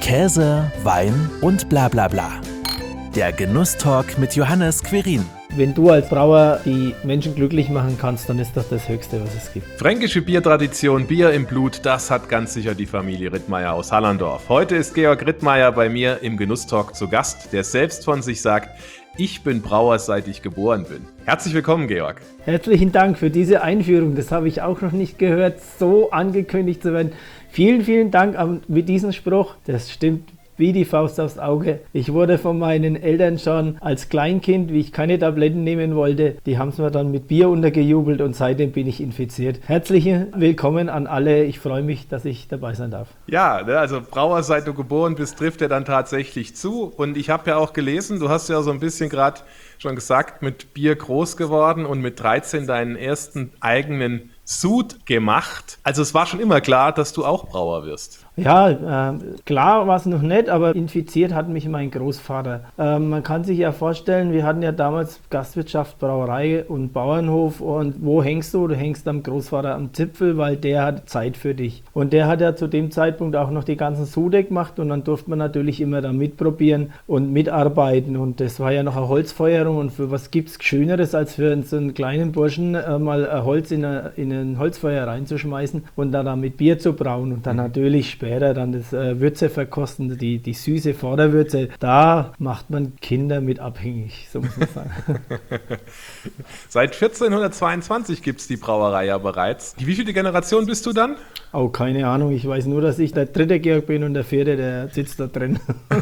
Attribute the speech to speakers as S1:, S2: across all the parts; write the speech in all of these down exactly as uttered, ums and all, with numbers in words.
S1: Käse, Wein und bla bla bla. Der Genusstalk mit Johannes Querin.
S2: Wenn du als Brauer die Menschen glücklich machen kannst, dann ist das das Höchste, was es gibt.
S3: Fränkische Biertradition, Bier im Blut, das hat ganz sicher die Familie Rittmeier aus Hallandorf. Heute ist Georg Rittmeier bei mir im Genusstalk zu Gast, der selbst von sich sagt, ich bin Brauer, seit ich geboren bin. Herzlich willkommen, Georg.
S2: Herzlichen Dank für diese Einführung. Das habe ich auch noch nicht gehört, so angekündigt zu werden. Vielen, vielen Dank mit diesem Spruch. Das stimmt wie die Faust aufs Auge. Ich wurde von meinen Eltern schon als Kleinkind, wie ich keine Tabletten nehmen wollte, die haben es mir dann mit Bier untergejubelt und seitdem bin ich infiziert. Herzlichen Willkommen an alle. Ich freue mich, dass ich dabei sein darf.
S3: Ja, also Brauer, seit du geboren bist, trifft er dann tatsächlich zu. Und ich habe ja auch gelesen, du hast ja so ein bisschen gerade schon gesagt, mit Bier groß geworden und mit dreizehn deinen ersten eigenen Sud gemacht. Also es war schon immer klar, dass du auch Brauer wirst.
S2: Ja, äh, klar war es noch nicht, aber infiziert hat mich mein Großvater. Äh, man kann sich ja vorstellen, wir hatten ja damals Gastwirtschaft, Brauerei und Bauernhof und wo hängst du? Du hängst am Großvater am Zipfel, weil der hat Zeit für dich. Und der hat ja zu dem Zeitpunkt auch noch die ganzen Sude gemacht und dann durfte man natürlich immer da mitprobieren und mitarbeiten und das war ja noch eine Holzfeuerung und für was gibt es Schöneres, als für so einen kleinen Burschen äh, mal ein Holz in, eine, in ein Holzfeuer reinzuschmeißen und dann damit Bier zu brauen und dann natürlich später dann das äh, Würze verkosten, die, die süße Vorderwürze, da macht man Kinder mit abhängig, so muss man sagen.
S3: Seit vierzehnhundertzweiundzwanzig gibt es die Brauerei ja bereits. Wie viele Generation bist du dann?
S2: Oh, keine Ahnung, ich weiß nur, dass ich der dritte Georg bin und der vierte, der sitzt da drin.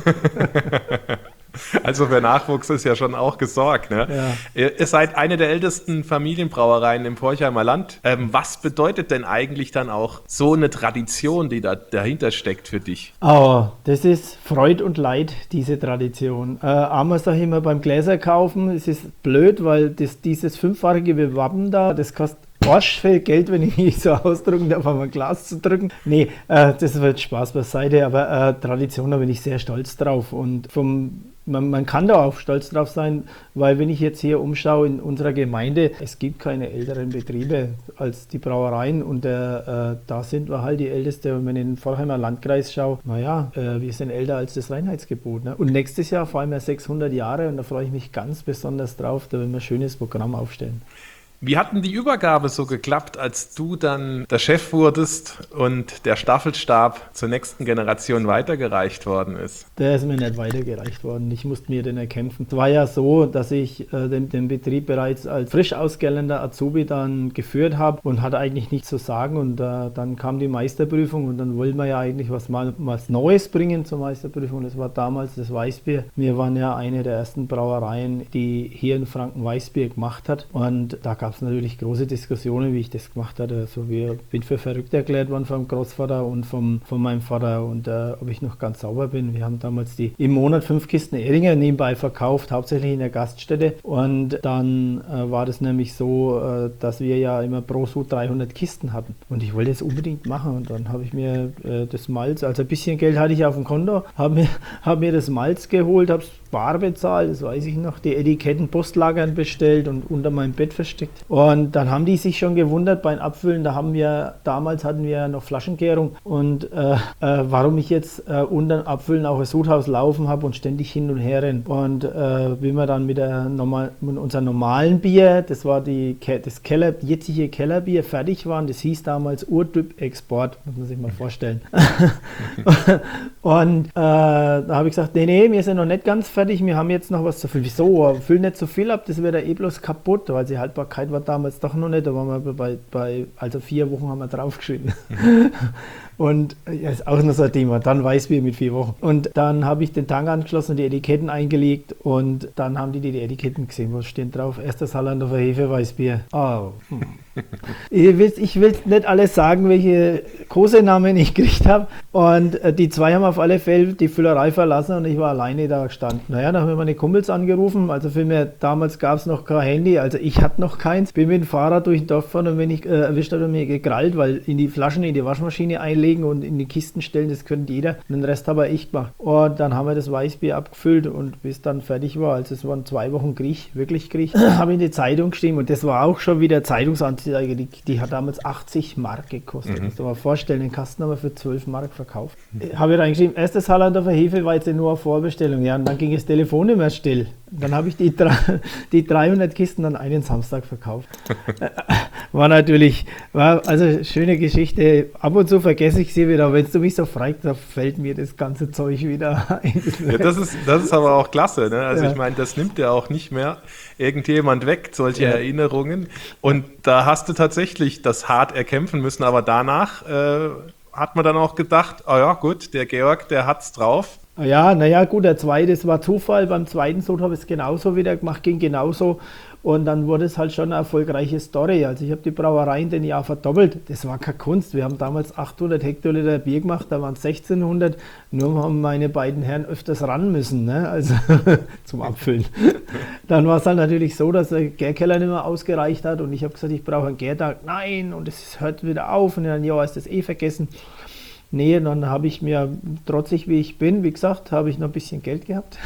S3: Also für Nachwuchs ist ja schon auch gesorgt. Ne?
S2: Ja.
S3: Ihr seid eine der ältesten Familienbrauereien im Forchheimer Land. Ähm, was bedeutet denn eigentlich dann auch so eine Tradition, die da dahinter steckt für dich?
S2: Oh, das ist Freud und Leid, diese Tradition. Äh, einmal sage ich immer beim Gläser kaufen, es ist blöd, weil das, dieses fünffarige Wappen da, das kostet Arschfell Geld, wenn ich mich so ausdrücken darf, auf ein Glas zu drücken. Nee, äh, das wird Spaß beiseite, aber äh, Tradition, da bin ich sehr stolz drauf. Und vom, man, man kann da auch stolz drauf sein, weil wenn ich jetzt hier umschaue in unserer Gemeinde, es gibt keine älteren Betriebe als die Brauereien und äh, da sind wir halt die Älteste. Und wenn ich in den Forchheimer Landkreis schaue, naja, äh, wir sind älter als das Reinheitsgebot. Ne? Und nächstes Jahr feiern wir sechshundert Jahre und da freue ich mich ganz besonders drauf, da werden wir ein schönes Programm aufstellen.
S3: Wie hat denn die Übergabe so geklappt, als du dann der Chef wurdest und der Staffelstab zur nächsten Generation weitergereicht worden ist?
S2: Der ist mir nicht weitergereicht worden. Ich musste mir den erkämpfen. Es war ja so, dass ich äh, den, den Betrieb bereits als frisch ausgelernter Azubi dann geführt habe und hatte eigentlich nichts zu sagen. Und äh, dann kam die Meisterprüfung und dann wollten wir ja eigentlich was, mal, was Neues bringen zur Meisterprüfung. Das war damals das Weißbier. Wir waren ja eine der ersten Brauereien, die hier in Franken Weißbier gemacht hat. Und da gab es natürlich große Diskussionen, wie ich das gemacht hatte. Also ich bin für verrückt erklärt worden vom Großvater und vom, von meinem Vater und äh, ob ich noch ganz sauber bin. Wir haben damals die im Monat fünf Kisten Ehringer nebenbei verkauft, hauptsächlich in der Gaststätte. Und dann äh, war das nämlich so, äh, dass wir ja immer pro Sud dreihundert Kisten hatten. Und ich wollte das unbedingt machen. Und dann habe ich mir äh, das Malz, also ein bisschen Geld hatte ich auf dem Konto, habe mir, hab mir das Malz geholt, habe es bar bezahlt, das weiß ich noch, die Etiketten Postlagern bestellt und unter meinem Bett versteckt. Und dann haben die sich schon gewundert beim Abfüllen, da haben wir, damals hatten wir noch Flaschengärung und äh, äh, warum ich jetzt äh, unter dem Abfüllen auch ein Sudhaus laufen habe und ständig hin und her renne. Und äh, wie wir dann mit, der normal, mit unserem normalen Bier, das war die, das Keller, jetzige Kellerbier, fertig waren, das hieß damals Urtyp-Export, muss man sich mal vorstellen. Und äh, da habe ich gesagt, nee, nee, wir sind noch nicht ganz fertig. Fertig, wir haben jetzt noch was zu füllen. Wieso? Füll nicht zu viel ab, das wird ja eh bloß kaputt, weil die Haltbarkeit war damals doch noch nicht, da waren wir bei, bei also vier Wochen haben wir draufgeschrieben. Mhm. Und ja, ist auch noch so ein Thema, dann Weißbier mit vier Wochen. Und dann habe ich den Tank angeschlossen und die Etiketten eingelegt und dann haben die die Etiketten gesehen, was steht drauf? Erstes Hallandorfer Hefeweißbier. Oh. Hm. Ich will, ich will nicht alles sagen, welche Kosenamen ich gekriegt habe. Und äh, die zwei haben auf alle Fälle die Füllerei verlassen und ich war alleine da gestanden. Naja, dann haben wir meine Kumpels angerufen. Also für mich, damals gab es noch kein Handy, also ich hatte noch keins. Bin mit dem Fahrrad durch den Dorf gefahren und wenn ich äh, erwischt habe, mir gekrallt, weil in die Flaschen in die Waschmaschine einlegen ablegen und in die Kisten stellen, das könnte jeder. Und den Rest habe ich gemacht. Und dann haben wir das Weißbier abgefüllt und bis dann fertig war, also es waren zwei Wochen Krieg, wirklich Krieg, habe ich in die Zeitung geschrieben und das war auch schon wieder Zeitungsanzeige, die, die hat damals achtzig Mark gekostet. Mhm. Das kann man vorstellen, den Kasten haben wir für zwölf Mark verkauft. Mhm. Habe ich reingeschrieben, erstes Hallandorfer Hefeweizen nur auf Vorbestellung. Ja, und dann ging das Telefon nicht mehr still. Dann habe ich die, die dreihundert Kisten an einen Samstag verkauft. War natürlich, war also schöne Geschichte. Ab und zu vergesse ich sie wieder, aber wenn du mich so fragst, da fällt mir das ganze Zeug wieder ein.
S3: Ja, das ist, das ist aber auch klasse. Ne? Also ja. Ich meine, das nimmt ja auch nicht mehr irgendjemand weg, solche ja. Erinnerungen. Und da hast du tatsächlich das hart erkämpfen müssen, aber danach äh, hat man dann auch gedacht, oh ja gut, der Georg, der hat's drauf.
S2: Ja, naja, gut, der zweite, das war Zufall. Beim zweiten Sud habe ich es genauso wieder gemacht, ging genauso. Und dann wurde es halt schon eine erfolgreiche Story. Also ich habe die Brauerei in den Jahr verdoppelt. Das war keine Kunst. Wir haben damals achthundert Hektoliter Bier gemacht, da waren es sechzehnhundert. Nur haben meine beiden Herren öfters ran müssen, ne? Also zum Abfüllen. Dann war es halt natürlich so, dass der Gärkeller nicht mehr ausgereicht hat. Und ich habe gesagt, ich brauche einen Gärtag. Nein, und es hört wieder auf. Und dann, ja, ist das eh vergessen. Nee, dann habe ich mir, trotzig wie ich bin, wie gesagt, habe ich noch ein bisschen Geld gehabt.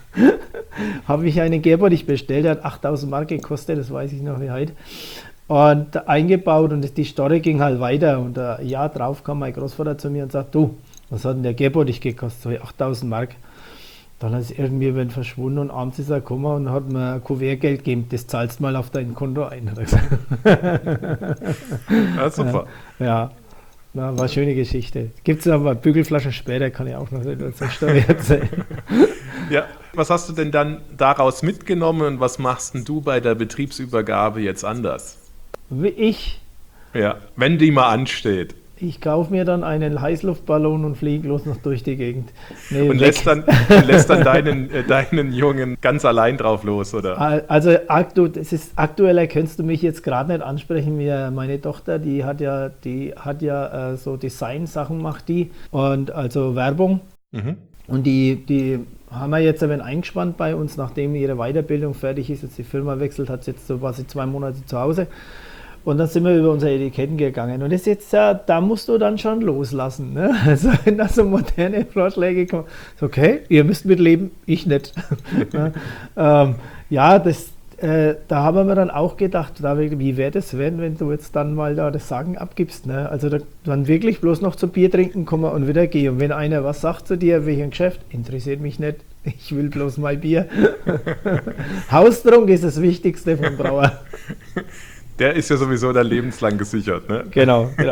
S2: Habe ich einen Gärbottich bestellt, der hat achttausend Mark gekostet, das weiß ich noch wie heute. Und eingebaut und die Story ging halt weiter. Und ein Jahr drauf kam mein Großvater zu mir und sagt, du, was hat denn der Gärbottich gekostet? So, achttausend Mark. Dann ist er irgendwie wenn verschwunden und abends ist er gekommen und hat mir ein Kuvertgeld gegeben, das zahlst mal auf dein Konto ein. Hat er gesagt.
S3: Ja, super.
S2: Ja. ja. Na, war eine schöne Geschichte. Gibt es aber Bügelflaschen später, kann ich auch noch etwas zur Story erzählen.
S3: Ja, was hast du denn dann daraus mitgenommen und was machst denn du bei der Betriebsübergabe jetzt anders?
S2: Wie ich?
S3: Ja, wenn die mal ansteht.
S2: Ich kaufe mir dann einen Heißluftballon und fliege los noch durch die Gegend. Nee,
S3: und lässt dann, lässt dann deinen, äh, deinen Jungen ganz allein drauf los, oder?
S2: Also aktu, das ist, aktuell erkennst du mich jetzt gerade nicht ansprechen. Mir, meine Tochter, die hat ja, die hat ja äh, so Design-Sachen macht die und also Werbung. Mhm. Und die, die haben wir jetzt ein wenig eingespannt bei uns, nachdem ihre Weiterbildung fertig ist, jetzt die Firma wechselt, hat sie jetzt so quasi zwei Monate zu Hause. Und dann sind wir über unsere Etiketten gegangen. Und das jetzt, äh, da musst du dann schon loslassen. Ne? Also wenn da so moderne Vorschläge kommen, so, okay, ihr müsst mitleben, ich nicht. ja, ähm, ja das, äh, da haben wir dann auch gedacht, da, wie wäre das, wenn, wenn du jetzt dann mal da das Sagen abgibst. Ne? Also da, dann wirklich bloß noch zum Bier trinken kommen und wieder gehen. Und wenn einer was sagt zu dir, welchen Geschäft, interessiert mich nicht. Ich will bloß mal Bier. Haustrunk ist das Wichtigste vom Brauer.
S3: Der ist ja sowieso dann lebenslang gesichert, ne?
S2: Genau, genau.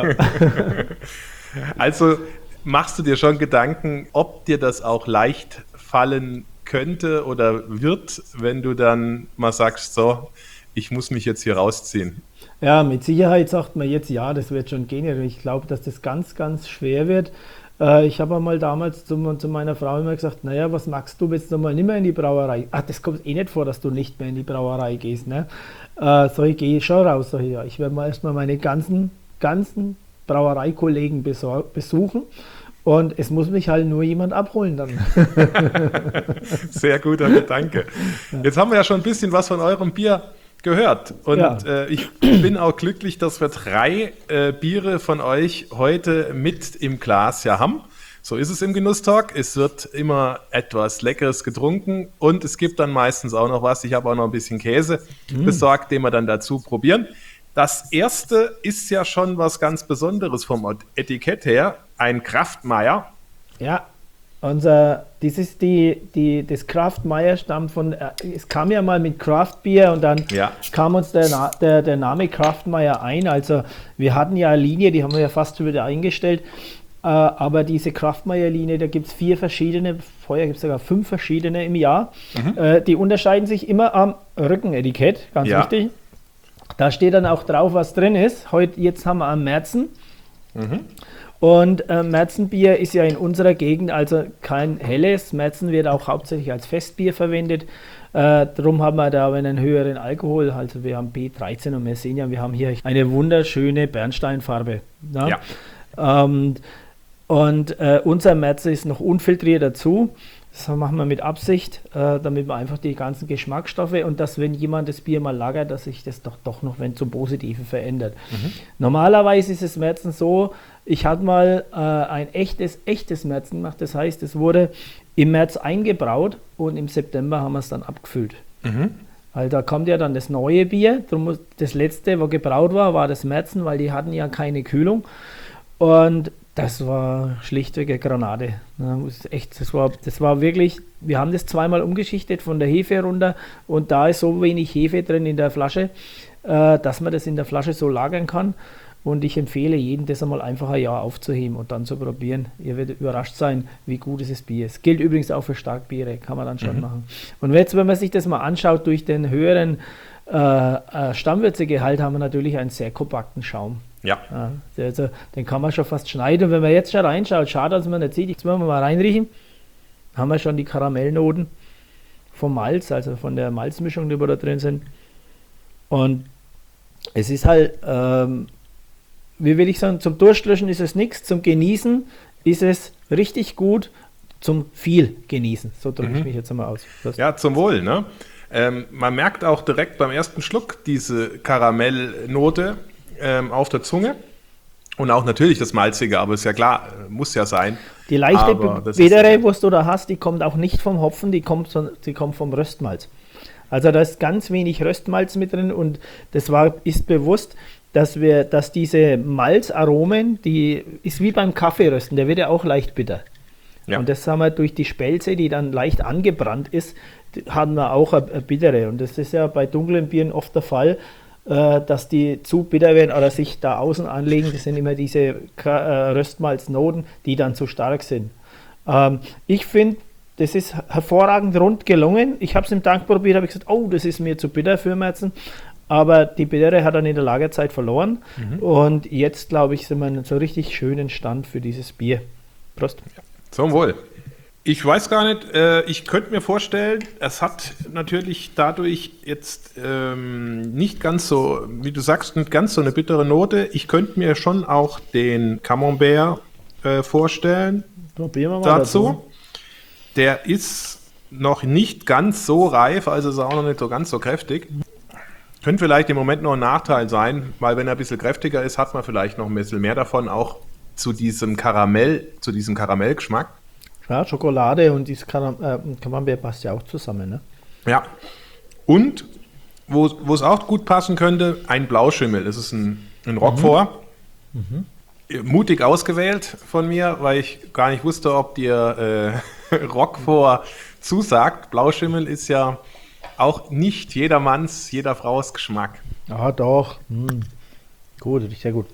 S3: Also machst du dir schon Gedanken, ob dir das auch leicht fallen könnte oder wird, wenn du dann mal sagst, so, ich muss mich jetzt hier rausziehen?
S2: Ja, mit Sicherheit sagt man jetzt, ja, das wird schon gehen. Ich glaube, dass das ganz, ganz schwer wird. Ich habe einmal damals zu, zu meiner Frau immer gesagt, naja, was magst du jetzt nochmal nicht mehr in die Brauerei? Ach, das kommt eh nicht vor, dass du nicht mehr in die Brauerei gehst, ne? Äh, so, ich gehe schon raus. So, ja, ich werde mal erstmal meine ganzen, ganzen Brauereikollegen besor- besuchen und es muss mich halt nur jemand abholen dann.
S3: Sehr guter Gedanke. Jetzt haben wir ja schon ein bisschen was von eurem Bier gehört und ja. äh, ich bin auch glücklich, dass wir drei äh, Biere von euch heute mit im Glas ja haben. So ist es im Genusstalk. Es wird immer etwas Leckeres getrunken und es gibt dann meistens auch noch was. Ich habe auch noch ein bisschen Käse mm. besorgt, den wir dann dazu probieren. Das erste ist ja schon was ganz Besonderes vom Etikett her. Ein Kraftmeier.
S2: Ja. Unser, das ist die, die, das Kraftmeier stammt von, äh, es kam ja mal mit Craftbier und dann ja. kam uns der, der, der Name Kraftmeier ein. Also wir hatten ja eine Linie, die haben wir ja fast wieder eingestellt, äh, aber diese Kraftmeier-Linie, da gibt es vier verschiedene, vorher gibt es sogar fünf verschiedene im Jahr. Mhm. Äh, die unterscheiden sich immer am Rückenetikett, ganz ja. wichtig. Da steht dann auch drauf, was drin ist. Heute, jetzt haben wir am Märzen. Mhm. Und äh, Märzenbier ist ja in unserer Gegend also kein helles. Märzen wird auch hauptsächlich als Festbier verwendet. Äh, darum haben wir da einen höheren Alkohol. Also wir haben B dreizehn und wir sehen ja, wir haben hier eine wunderschöne Bernsteinfarbe. Ja? Ja. Ähm, und äh, unser Märzen ist noch unfiltriert dazu. Das machen wir mit Absicht, äh, damit man einfach die ganzen Geschmacksstoffe und dass, wenn jemand das Bier mal lagert, dass sich das doch, doch noch wenn zum Positiven verändert. Mhm. Normalerweise ist es Märzen so, ich hatte mal äh, ein echtes, echtes Märzen gemacht. Das heißt, es wurde im März eingebraut und im September haben wir es dann abgefüllt. Mhm. Weil da kommt ja dann das neue Bier. Drum das letzte, was gebraut war, war das Märzen, weil die hatten ja keine Kühlung. Und das war schlichtweg eine Granate. Das, echt, das, war, das war wirklich, wir haben das zweimal umgeschichtet von der Hefe runter und da ist so wenig Hefe drin in der Flasche, äh, dass man das in der Flasche so lagern kann. Und ich empfehle jedem, das einmal einfach ein Jahr aufzuheben und dann zu probieren. Ihr werdet überrascht sein, wie gut dieses Bier ist. Gilt übrigens auch für Starkbiere, kann man dann schon mhm. machen. Und jetzt, wenn man sich das mal anschaut, durch den höheren äh, Stammwürzegehalt haben wir natürlich einen sehr kompakten Schaum.
S3: Ja.
S2: ja also, den kann man schon fast schneiden. Und wenn man jetzt schon reinschaut, schade, dass man nicht sieht, jetzt wollen wir mal reinriechen, haben wir schon die Karamellnoten vom Malz, also von der Malzmischung, die wir da drin sind. Und es ist halt, ähm, wie will ich sagen, zum Durstlöschen ist es nichts, zum Genießen ist es richtig gut, zum viel Genießen. So drücke mhm. ich mich jetzt einmal aus. Das
S3: ja, zum Wohl, ne? Ähm, man merkt auch direkt beim ersten Schluck diese Karamellnote ähm, auf der Zunge und auch natürlich das Malzige, aber ist ja klar, muss ja sein.
S2: Die leichte Bittere, was du da hast, die kommt auch nicht vom Hopfen, die kommt, die kommt vom Röstmalz. Also da ist ganz wenig Röstmalz mit drin und das war, ist bewusst, dass wir, dass diese Malzaromen, die ist wie beim Kaffeerösten, der wird ja auch leicht bitter. Ja. Und das haben wir durch die Spelze, die dann leicht angebrannt ist, haben wir auch eine, eine bittere. Und das ist ja bei dunklen Bieren oft der Fall, äh, dass die zu bitter werden oder sich da außen anlegen. Das sind immer diese äh, Röstmalznoten, die dann zu stark sind. Ähm, ich finde, das ist hervorragend rund gelungen. Ich habe es im Tank probiert, habe gesagt, oh, das ist mir zu bitter für Märzen. Aber die Bittere hat dann in der Lagerzeit verloren. Mhm. Und jetzt, glaube ich, sind wir in einem so richtig schönen Stand für dieses Bier. Prost.
S3: Ja. Zum Wohl. Ich weiß gar nicht, äh, ich könnte mir vorstellen, es hat natürlich dadurch jetzt ähm, nicht ganz so, wie du sagst, nicht ganz so eine bittere Note. Ich könnte mir schon auch den Camembert äh, vorstellen.
S2: Probieren wir mal
S3: dazu. dazu. Der ist noch nicht ganz so reif, also ist er auch noch nicht so ganz so kräftig. Könnte vielleicht im Moment noch ein Nachteil sein, weil wenn er ein bisschen kräftiger ist, hat man vielleicht noch ein bisschen mehr davon, auch zu diesem Karamell, zu diesem Karamellgeschmack.
S2: Ja, Schokolade und dieses Camembert passt ja auch zusammen, ne?
S3: Ja. Und, wo, wo es auch gut passen könnte, ein Blauschimmel. Das ist ein, ein Roquefort. Mhm. Mhm. Mutig ausgewählt von mir, weil ich gar nicht wusste, ob dir äh, Roquefort zusagt. Blauschimmel ist ja auch nicht jedermanns, jeder Frau's Geschmack.
S2: Ah, doch. Hm. Gut, sehr gut.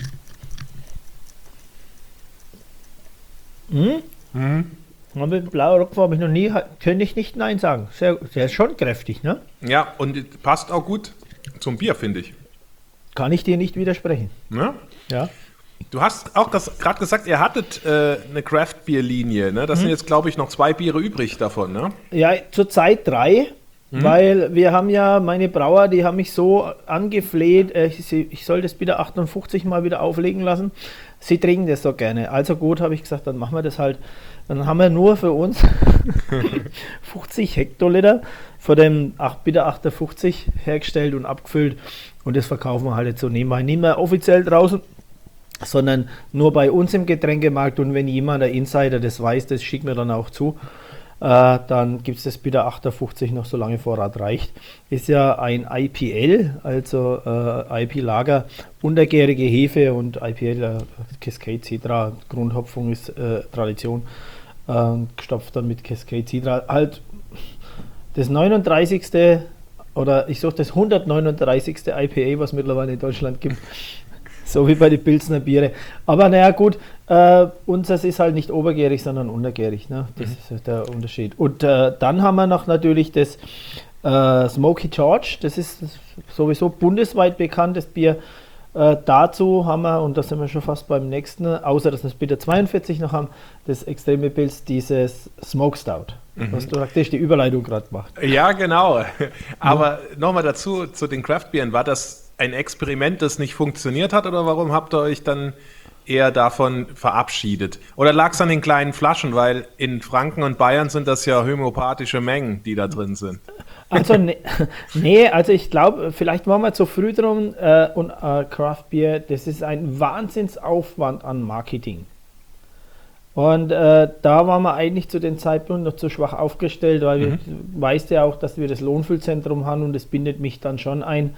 S2: Hm? Mhm. Aber mit blauer Roquefort habe ich noch nie, könnte ich nicht Nein sagen. Sehr, der ist schon kräftig, ne?
S3: Ja, und passt auch gut zum Bier, finde ich.
S2: Kann ich dir nicht widersprechen.
S3: Ja?
S2: Ja.
S3: Du hast auch gerade gesagt, ihr hattet äh, eine Craft-Bier-Linie, ne? Das mhm. sind jetzt, glaube ich, noch zwei Biere übrig davon, ne?
S2: Ja, zurzeit drei. Mhm. Weil wir haben ja, meine Brauer, die haben mich so angefleht, äh, ich, ich soll das bitte achtundfünfzig mal wieder auflegen lassen. Sie trinken das so gerne. Also gut, habe ich gesagt, dann machen wir das halt. Dann haben wir nur für uns fünfzig Hektoliter von dem bitte achtundfünfzig hergestellt und abgefüllt. Und das verkaufen wir halt jetzt so nebenbei. Nicht mehr offiziell draußen, sondern nur bei uns im Getränkemarkt. Und wenn jemand, der Insider, das weiß, das schickt mir dann auch zu. Äh, dann gibt es das bitte achtundfünfzig noch, solange Vorrat reicht. Ist ja ein I P L, also äh, I P-Lager, untergärige Hefe und I P L, äh, Cascade Citra, Grundhopfung ist äh, Tradition, äh, gestopft dann mit Cascade Citra. Halt das neununddreißigste oder ich suche das hundertneununddreißigste I P A, was mittlerweile in Deutschland gibt. So wie bei den Pilsner Biere. Aber naja gut, äh, unseres ist halt nicht obergärig, sondern untergärig. Ne? Das mhm. ist der Unterschied. Und äh, dann haben wir noch natürlich das äh, Smoky George. Das ist sowieso bundesweit bekanntes Bier. Äh, dazu haben wir, und da sind wir schon fast beim nächsten, außer dass wir das Bitter zweiundvierzig noch haben, das extreme Pilz, dieses Smoke Stout. Mhm. Was du praktisch die Überleitung gerade machst.
S3: Ja, genau. Aber ja. nochmal dazu, zu den Craft-Bieren, war das ein Experiment, das nicht funktioniert hat, oder warum habt ihr euch dann eher davon verabschiedet? Oder lag es an den kleinen Flaschen, weil in Franken und Bayern sind das ja homöopathische Mengen, die da drin sind?
S2: Also ne, nee, also ich glaube, vielleicht waren wir zu früh drum äh, und äh, Craft Beer, das ist ein Wahnsinnsaufwand an Marketing. Und äh, da waren wir eigentlich zu dem Zeitpunkt noch zu schwach aufgestellt, weil mhm. wir weißt ja auch, dass wir das Lohnfüllzentrum haben und das bindet mich dann schon ein.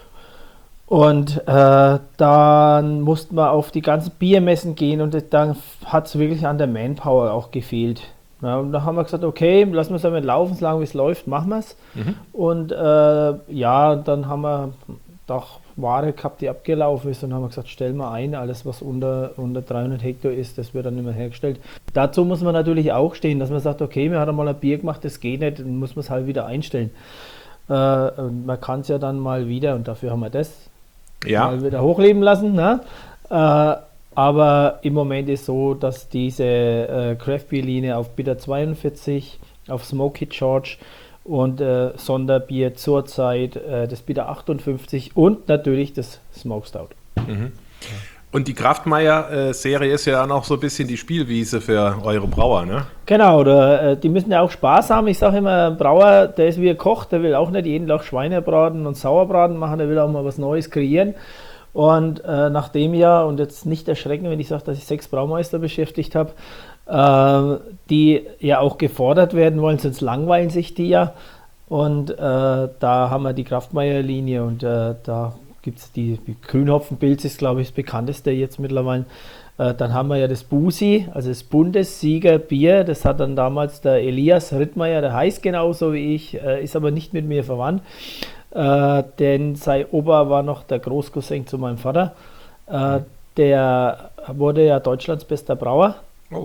S2: Und äh, dann mussten wir auf die ganzen Biermessen gehen und das, dann hat es wirklich an der Manpower auch gefehlt. Ja, und da haben wir gesagt, okay, lassen wir es damit laufen, solange wie es läuft, machen wir es. Mhm. Und äh, ja, dann haben wir doch Ware gehabt, die abgelaufen ist und haben wir gesagt, stellen wir ein, alles was unter, unter dreihundert Hektar ist, das wird dann immer hergestellt. Dazu muss man natürlich auch stehen, dass man sagt, okay, wir haben mal ein Bier gemacht, das geht nicht, dann muss man es halt wieder einstellen. Äh, und man kann es ja dann mal wieder, und dafür haben wir das ja. mal wieder hochleben lassen. Ne? Äh, aber im Moment ist so, dass diese äh, Craft Beer Linie auf Bitter zweiundvierzig, auf Smoky George und äh, Sonderbier zurzeit äh, das Bitter achtundfünfzig und natürlich das Smoke Stout.
S3: Mhm. Und die Kraftmeier-Serie ist ja auch noch so ein bisschen die Spielwiese für eure Brauer, ne?
S2: Genau, da, die müssen ja auch Spaß haben. Ich sage immer, ein Brauer, der ist wie ein Koch, der will auch nicht jeden Tag Schweinebraten und Sauerbraten machen, der will auch mal was Neues kreieren. Und äh, nach dem Jahr, und jetzt nicht erschrecken, wenn ich sage, dass ich sechs Braumeister beschäftigt habe, äh, die ja auch gefordert werden wollen, sonst langweilen sich die ja. Und äh, da haben wir die Kraftmeier-Linie und äh, da gibt es die, die Grünhopfenpilz ist, glaube ich, das bekannteste jetzt mittlerweile. Äh, dann haben wir ja das Busi, also das Bundessiegerbier. Das hat dann damals der Elias Rittmeier, der heißt genauso wie ich, äh, ist aber nicht mit mir verwandt. Äh, denn sein Opa war noch der Großcousin zu meinem Vater. Äh, der wurde ja Deutschlands bester Brauer.
S3: Oh.